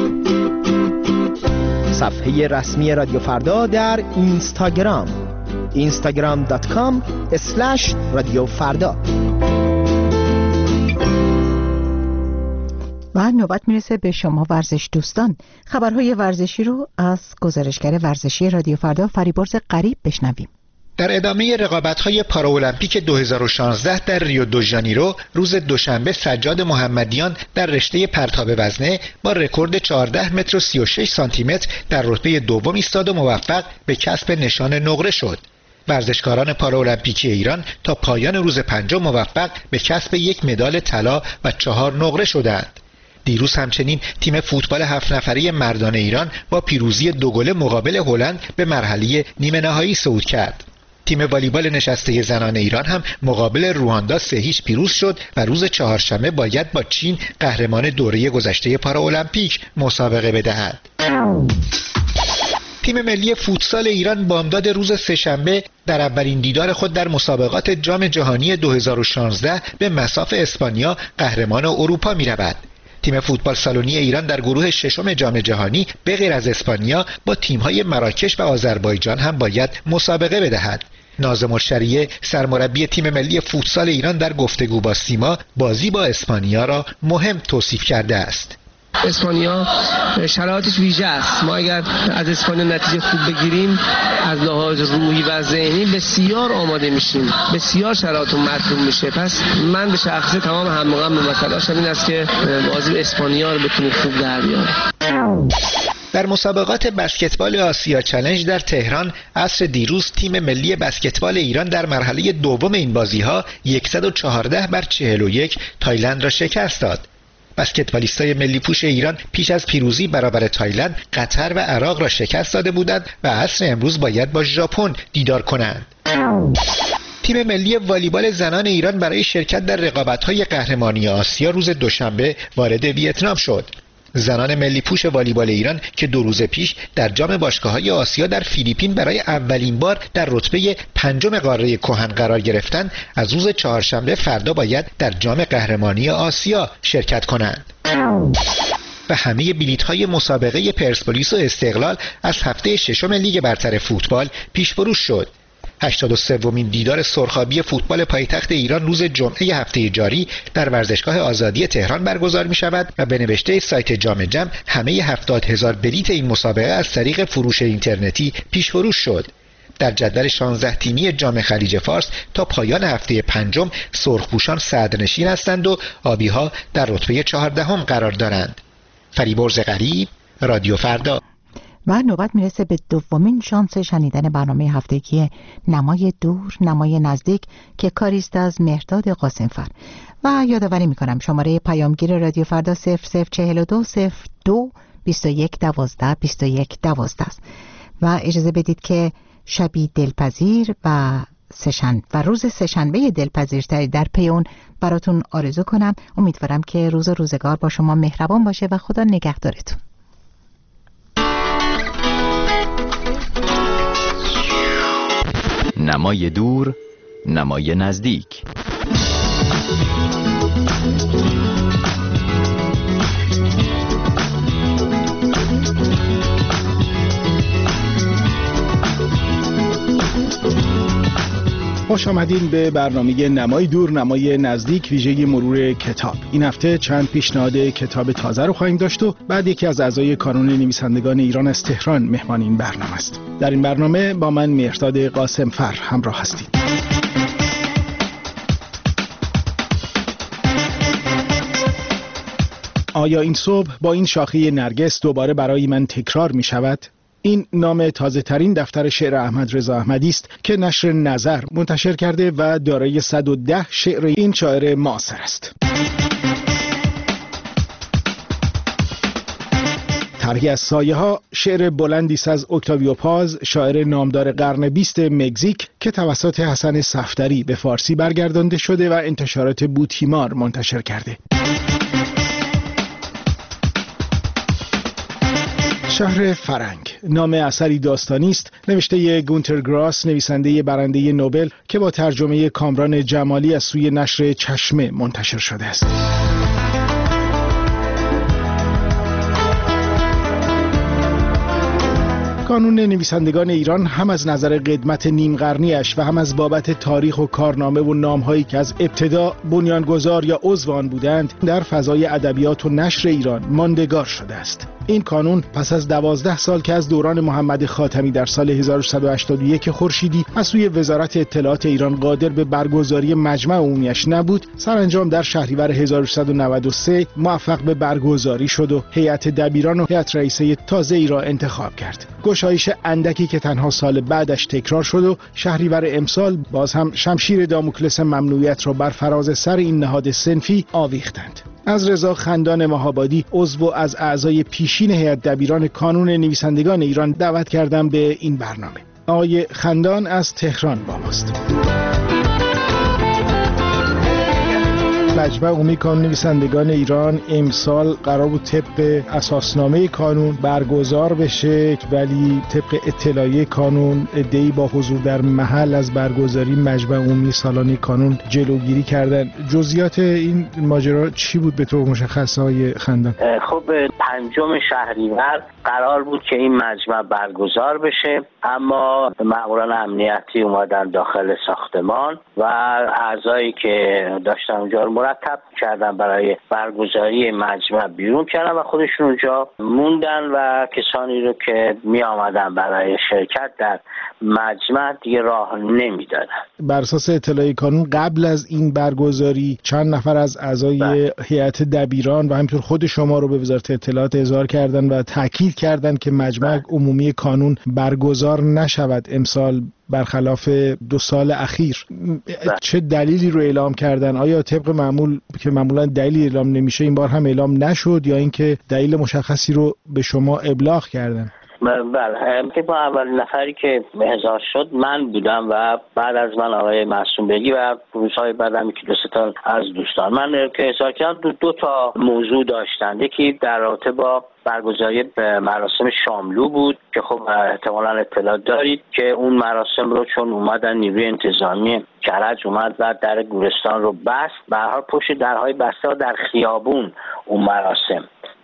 صفحه رسمی رادیو فردا در اینستاگرام instagram.com/رادیو فردا. و نوبت میرسه به شما ورزش دوستان. خبرهای ورزشی رو از گزارشگر ورزشی رادیو فردا فریبرز قریب بشنویم. در ادامه رقابت‌های پاراولمپیک 2016 در ریو دو ژانیرو روز دوشنبه سجاد محمدیان در رشته پرتاب وزنه با رکورد 14 متر و 36 سانتی متر در رتبه دوم ایستاد و موفق به کسب نشان نقره شد. ورزشکاران پاراولمپیکی ایران تا پایان روز پنجم موفق به کسب یک مدال طلا و 4 نقره شدند. دیروز همچنین تیم فوتبال 7 نفره مردان ایران با پیروزی 2 گل مقابل هلند به مرحله نیمه نهایی صعود کرد. تیم والیبال نشسته زنان ایران هم مقابل رواندا 3-0 پیروز شد و روز چهارشنبه باید با چین قهرمان دوره گذشته پاراولمپیک مسابقه بدهد. تیم ملی فوتسال ایران بامداد روز سه‌شنبه در اولین دیدار خود در مسابقات جام جهانی 2016 به مصاف اسپانیا قهرمان اروپا می رود. تیم فوتبال سالونی ایران در گروه ششم جام جهانی به غیر از اسپانیا با تیم‌های مراکش و آذربایجان هم باید مسابقه بدهد. ناظم الشریعه سرمربی تیم ملی فوتسال ایران در گفتگو با سیما بازی با اسپانیا را مهم توصیف کرده است. اسپانیا شرایطش ویژه است. ما اگر از اسپانیا نتیجه خوب بگیریم از لحاظ روحی و ذهنی بسیار آماده میشیم، بسیار شرایطمون مطلوب میشه. پس من به شخصه تمام همراهان به مسئله این است که بازی اسپانیا رو بتونیم خوب در بیاریم. در مسابقات بسکتبال آسیا چالش در تهران عصر دیروز تیم ملی بسکتبال ایران در مرحله دوم این بازی‌ها 114-41 تایلند را شکست داد. بسکتبالیستای ملی پوش ایران پیش از پیروزی برابر تایلند، قطر و عراق را شکست داده بودند و عصر امروز باید با ژاپن دیدار کنند. تیم ملی والیبال زنان ایران برای شرکت در رقابت‌های قهرمانی آسیا روز دوشنبه وارد ویتنام شد. زنان ملی پوش والیبال ایران که 2 روز پیش در جام باشگاه‌های آسیا در فیلیپین برای اولین بار در رتبه 5 قاره کهن قرار گرفتند، از روز چهارشنبه فردا باید در جام قهرمانی آسیا شرکت کنند. و همه بلیط‌های مسابقه پرسپولیس و استقلال از هفته ششم لیگ برتر فوتبال پیش فروش شد. 83مین دیدار سرخابی فوتبال پایتخت ایران روز جمعه هفته جاری در ورزشگاه آزادی تهران برگزار می شود و به نوشته سایت جام جم همه 70,000 بلیت این مسابقه از طریق فروش اینترنتی پیش فروش شد. در جدول 16 تیمی جام خلیج فارس تا پایان هفته پنجم سرخپوشان صدرنشین هستند و آبی‌ها در رتبه 14 قرار دارند. فریبرز غریب، رادیو فردا. و نوبت میرسه به دومین شانس شنیدن برنامه هفتگی نمای دور نمای نزدیک که کاریست از مهرداد قاسمفر. و یادآوری میکنم شماره پیامگیر رادیو فردا 0042 02 21 12 21 12 است. و اجازه بدید که شبی دلپذیر و روز سه‌شنبه دلپذیرتری در پی اون براتون آرزو کنم. امیدوارم که روز و روزگار با شما مهربان باشه و خدا نگهدارتون. نمای دور نمای نزدیک. خوش آمدین به برنامه نمای دور نمای نزدیک ویژه مرور کتاب. این هفته چند پیشنهاد کتاب تازه رو خواهیم داشت و بعد یکی از اعضای کانون نویسندگان ایران از تهران مهمان این برنامه است. در این برنامه با من مهرداد قاسمفر همراه هستید. آیا این صبح با این شاخه نرگس دوباره برای من تکرار می شود؟ این نام تازه ترین دفتر شعر احمد رضا احمدی است که نشر نظر منتشر کرده و دارای 110 شعر این شاعر معاصر است. طرحی از سایه ها شعر بلندی است از اکتاویو پاز، شاعر نامدار قرن 20 مکزیک که توسط حسن صفدری به فارسی برگردانده شده و انتشارات بوتیمار منتشر کرده. شهر فرنگ نام اثری داستانی است نوشته گونتر گراس، نویسنده برنده نوبل که با ترجمه کامران جمالی از سوی نشر چشمه منتشر شده است. کانون نویسندگان ایران هم از نظر قدمت نیم قرنیش و هم از بابت تاریخ و کارنامه و نامهایی که از ابتدا بنیانگذار یا عضو آن بودند در فضای ادبیات و نشر ایران ماندگار شده است. این کانون پس از 12 سال که از دوران محمد خاتمی در سال 1181 خورشیدی از سوی وزارت اطلاعات ایران قادر به برگزاری مجمع عمومیش نبود، سرانجام در شهریور 1193 موفق به برگزاری شد و هیئت دبیران و هیئت رئیسه تازه‌ای را انتخاب کرد. گشایش اندکی که تنها سال بعدش تکرار شد و شهریور امسال باز هم شمشیر داموکلس ممنوعیت را بر فراز سر این نهاد صنفی آویختند. از رضا خندان مهابادی عضو از اعضای پیشین هیئت دبیران کانون نویسندگان ایران دعوت کردم به این برنامه. آقای خندان از تهران با ماست. مجمع عمومی کانون نویسندگان ایران امسال قرار بود طبق اساسنامه کانون برگزار بشه، ولی طبق اطلاعیه کانون عده‌ای با حضور در محل از برگزاری مجمع عمومی سالانه کانون جلوگیری کردن. جزئیات این ماجرا چی بود به طور مشخص های خندان؟ خب 5 شهریور قرار بود که این مجمع برگزار بشه، اما ماموران امنیتی اومدن داخل ساختمان و اعضایی که داشتن اونجا رو مرتب کردن برای برگزاری مجمع بیرون کردن و خودشون اونجا موندن و کسانی رو که می آمدن برای شرکت در مجمع دیگه راه نمیدادن. بر اساس اطلاعیه کانون قبل از این برگزاری چند نفر از اعضای هیئت دبیران و همینطور خود شما رو به وزارت اطلاعات احضار کردن و تاکید کردن که مجمع عمومی کانون برگزار نشود امسال برخلاف 2 سال اخیر. چه دلیلی رو اعلام کردن؟ آیا طبق معمول که معمولا دلیلی اعلام نمیشه این بار هم اعلام نشد یا اینکه دلیل مشخصی رو به شما ابلاغ کردن؟ بله، با اولین نفری که احضار شد من بودم و بعد از من آقای معصوم بگی و روزهای بعدم که 2 تا از دوستان. من که احضار کردم 2 تا موضوع داشتن. یکی در رابطه با برگزاری مراسم شاملو بود که خب احتمالاً اطلاع دارید که اون مراسم رو چون اومدن نیروی انتظامی کرج اومد و در گورستان رو بست، به هر حال پشت درهای بسته در خیابون اون مراسم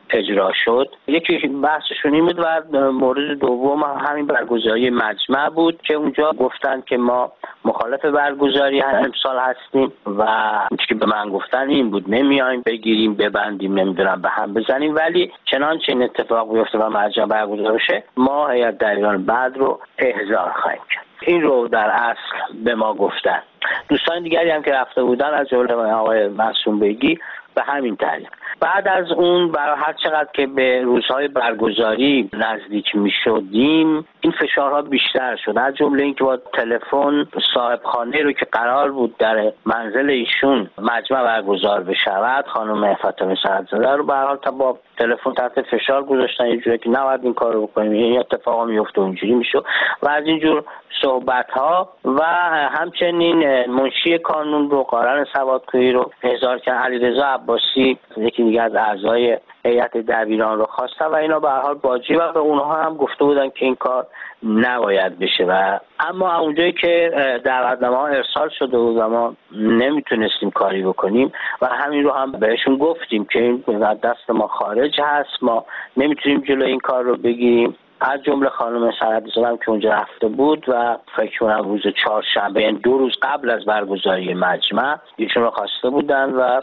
اجرا شد. یکی بحثشون این بود و مورد دوم همین برگزاری مجمع بود که اونجا گفتن که ما مخالف برگزاری امسال هستیم و چیزی که به من گفتن این بود نمیایم بگیریم ببندیم نمیدونم به هم بزنیم، ولی چنانچه این اتفاق بیفته و مجمع برگزار بشه ما هیئت دبیران بعد رو احضار خواهیم کرد. این رو در اصل به ما گفتن. دوستان دیگری هم که رفته بودن از جمله آقای معصوم بیگی به همین طریق. بعد از اون برای هر چقدر که به روزهای برگزاری نزدیک می شدیم این فشارها بیشتر شد، از جمله اینکه با تلفن صاحب خانه رو که قرار بود در منزل ایشون مجمع برگزار بشود، خانم فاطمه سعدزاده رو به هر حال با تلفن تحت فشار گذاشتن یه جوری که نباید این کارو بکنیم، این اتفاقا میفته اونجوری میشه و از اینجور صحبت ها. و همچنین منشی کانون رو قارن سوادکوهی رو احضار کرد، علیرضا عباسی یکی دیگه از اعضای هیئت دبیران رو خواستن و اینا به هر حال باجی و به اونها هم گفته بودن که این کار نباید بشه و اما اونجایی که دعوتنامه ها ارسال شده بود و ما نمیتونستیم کاری بکنیم و همین رو هم بهشون گفتیم که این دست ما خارج هست، ما نمیتونیم جلوی این کار رو بگیریم. از جمله خانم سعدزاده هم که اونجا رفته بود و فکر کنم روز چهارشنبه، یعنی 2 روز قبل از برگزاری مجمع، ایشون رو خواسته بودن و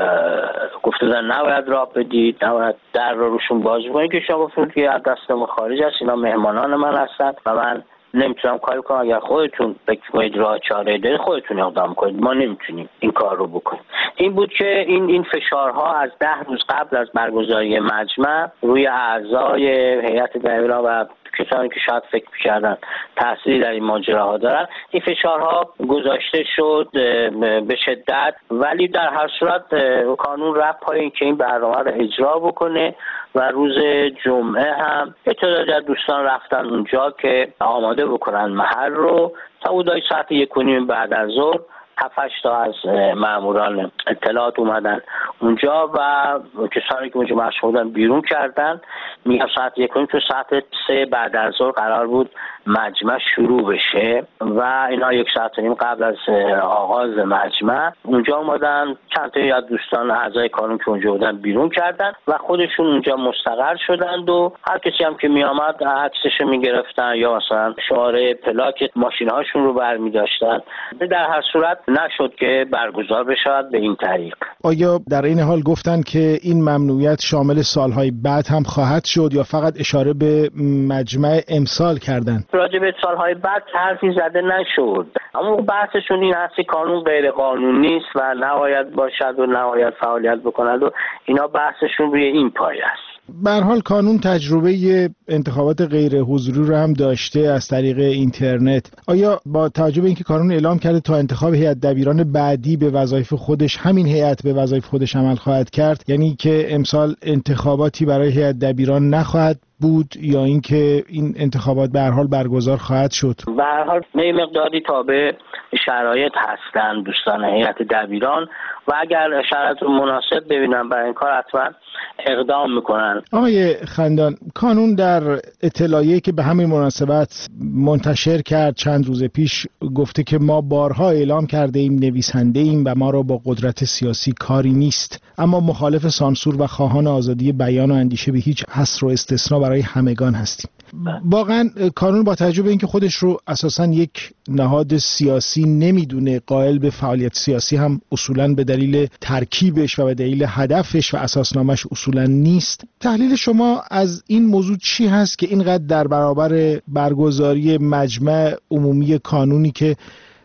گفته بودن نباید راه بدید، نباید در رو روشون باز کنید، که شما گفتید که از دست ما خارج است، اینا مهمانان من هستن و من نمیتونم کاری کنم، اگر خودتون فکر کنید راه چاره دارید خودتون اقدام کنید، ما نمیتونیم این کار رو بکنیم. این بود که این فشارها از 10 روز قبل از برگزاری مجمع روی اعضای هیئت دبیران و کسانی که شاید فکر می‌کردن تأثیری در این ماجراها دارن، این فشارها گذاشته شد به شدت، ولی در هر صورت کانون رفت پای اینکه این برنامه رو اجرا بکنه و روز جمعه هم تعدادی از دوستان رفتن اونجا که آماده بکنن محل رو. تا حدود ساعت 1:30 بعد از ظهر 7-8 تا از ماموران اطلاعات اومدن اونجا و کسانی که اونجا مشغول بودن بیرون کردن. میگم ساعت 1:30 تو ساعت 3 بعد از ظهر قرار بود مجمع شروع بشه و اینا 1 ساعت و نیم قبل از آغاز مجمع اونجا اومدن، چند تا از دوستان اعضای کانون که اونجا بودن بیرون کردن و خودشون اونجا مستقر شدند و هر کسی هم که می آمد عکسش میگرفتن یا مثلا شعار پلاک ماشین‌هاشون رو برمی‌داشتن. در هر صورت نشد که برگزار بشود به این طریق. آیا در این حال گفتن که این ممنوعیت شامل سالهای بعد هم خواهد شد یا فقط اشاره به مجمع امسال کردن؟ راجع به سالهای بعد حرفی زده نشد، اما بحثشون این هست که کانون غیر قانونی است و نباید باشد و نباید فعالیت بکند و اینا بحثشون روی این پایه است. به هر حال کانون تجربه انتخابات غیر حضوری رو هم داشته از طریق اینترنت. آیا با توجه به اینکه کانون اعلام کرده تا انتخاب هیئت دبیران بعدی به وظایف خودش همین هیئت به وظایف خودش عمل خواهد کرد، یعنی که امسال انتخاباتی برای هیئت دبیران نخواهد بود یا اینکه این انتخابات به هر حال برگزار خواهد شد؟ به هر حال مقداری تابع شرایط هستند دوستان هیئت دبیران و اگر شرایط مناسب ببینن برای این کار حتما اقدام میکنن. آقای خندان، کانون در اطلاعیه‌ای که به همین مناسبت منتشر کرد چند روز پیش گفته که ما بارها اعلام کرده ایم نویسنده ایم و ما را با قدرت سیاسی کاری نیست، اما مخالف سانسور و خواهان آزادی بیان و اندیشه به هیچ حصر و استثنا برای همگان هستیم. واقعا کانون با توجه به اینکه خودش رو اساساً یک نهاد سیاسی نمیدونه، قائل به فعالیت سیاسی هم اصولاً به دلیل ترکیبش و به دلیل هدفش و اساسنامه‌اش اصولاً نیست، تحلیل شما از این موضوع چی هست که اینقدر در برابر برگزاری مجمع عمومی کانونی که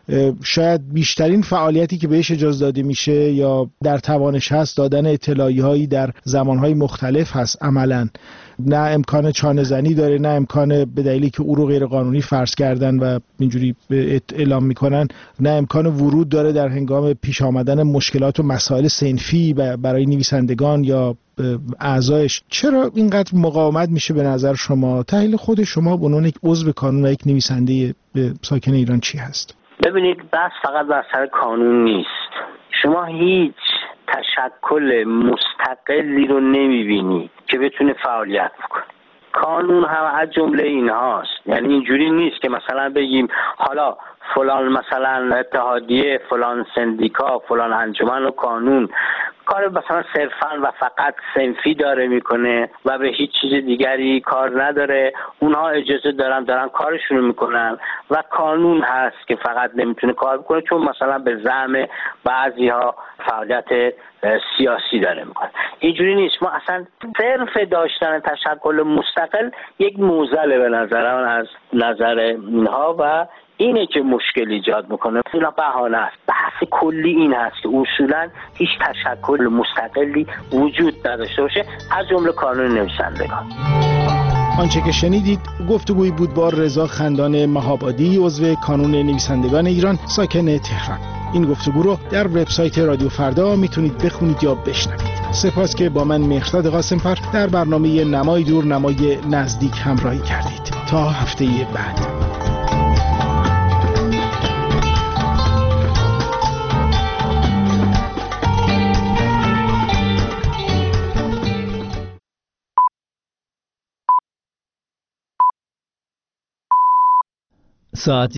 شاید بیشترین فعالیتی که بهش اجازه داده میشه یا در توانش هست دادن اطلاعیه‌هایی در زمانهای مختلف هست، عملاً نه امکان چانه زنی داره، نه امکان به دلیلی که او رو غیر قانونی فرض کردن و اینجوری اعلام میکنن، نه امکان ورود داره در هنگام پیش آمدن مشکلات و مسائل صنفی برای نویسندگان یا اعضایش. چرا اینقدر مقاومت میشه به نظر شما؟ تحلیل خود شما به عنوان یک عضو کانون و یک نویسنده ساکن ایران چی هست؟ ببینید، بحث فقط بر سر کانون نیست. شما هیچ تشکل مستقلی رو نمیبینی که بتونه فعالیت بکنه. کانون هم از جمله این هاست. یعنی اینجوری نیست که مثلا بگیم حالا فلان مثلا اتحادیه، فلان سندیکا، فلان انجمن و کانون کار مثلا صرفا و فقط صنفی داره میکنه و به هیچ چیز دیگری کار نداره، اونها اجازه دارن کارشون رو میکنن و قانون هست که فقط نمیتونه کار بکنه چون مثلا به زعم بعضی‌ها فعالیت سیاسی داره میکنه. اینجوری نیست. ما اصلا صرف داشتن تشکل مستقل یک معضله به نظر من از نظر اینها و اینه که مشکل ایجاد میکنه. اینا بهانه است. بحث کلی این هست که اصولا هیچ تشکل مستقلی وجود نداشته باشه از جمله کانون نویسندگان. آنچه که شنیدید گفتگویی بود با رضا خندان مهابادی، عضو کانون نویسندگان ایران ساکن تهران. این گفتگو رو در وبسایت رادیو فردا میتونید بخونید یا بشنوید. سپاس که با من مهرداد قاسم‌فر در برنامه نمای دور نمای نزدیک همراهی کردید. تا هفته بعد. ساعت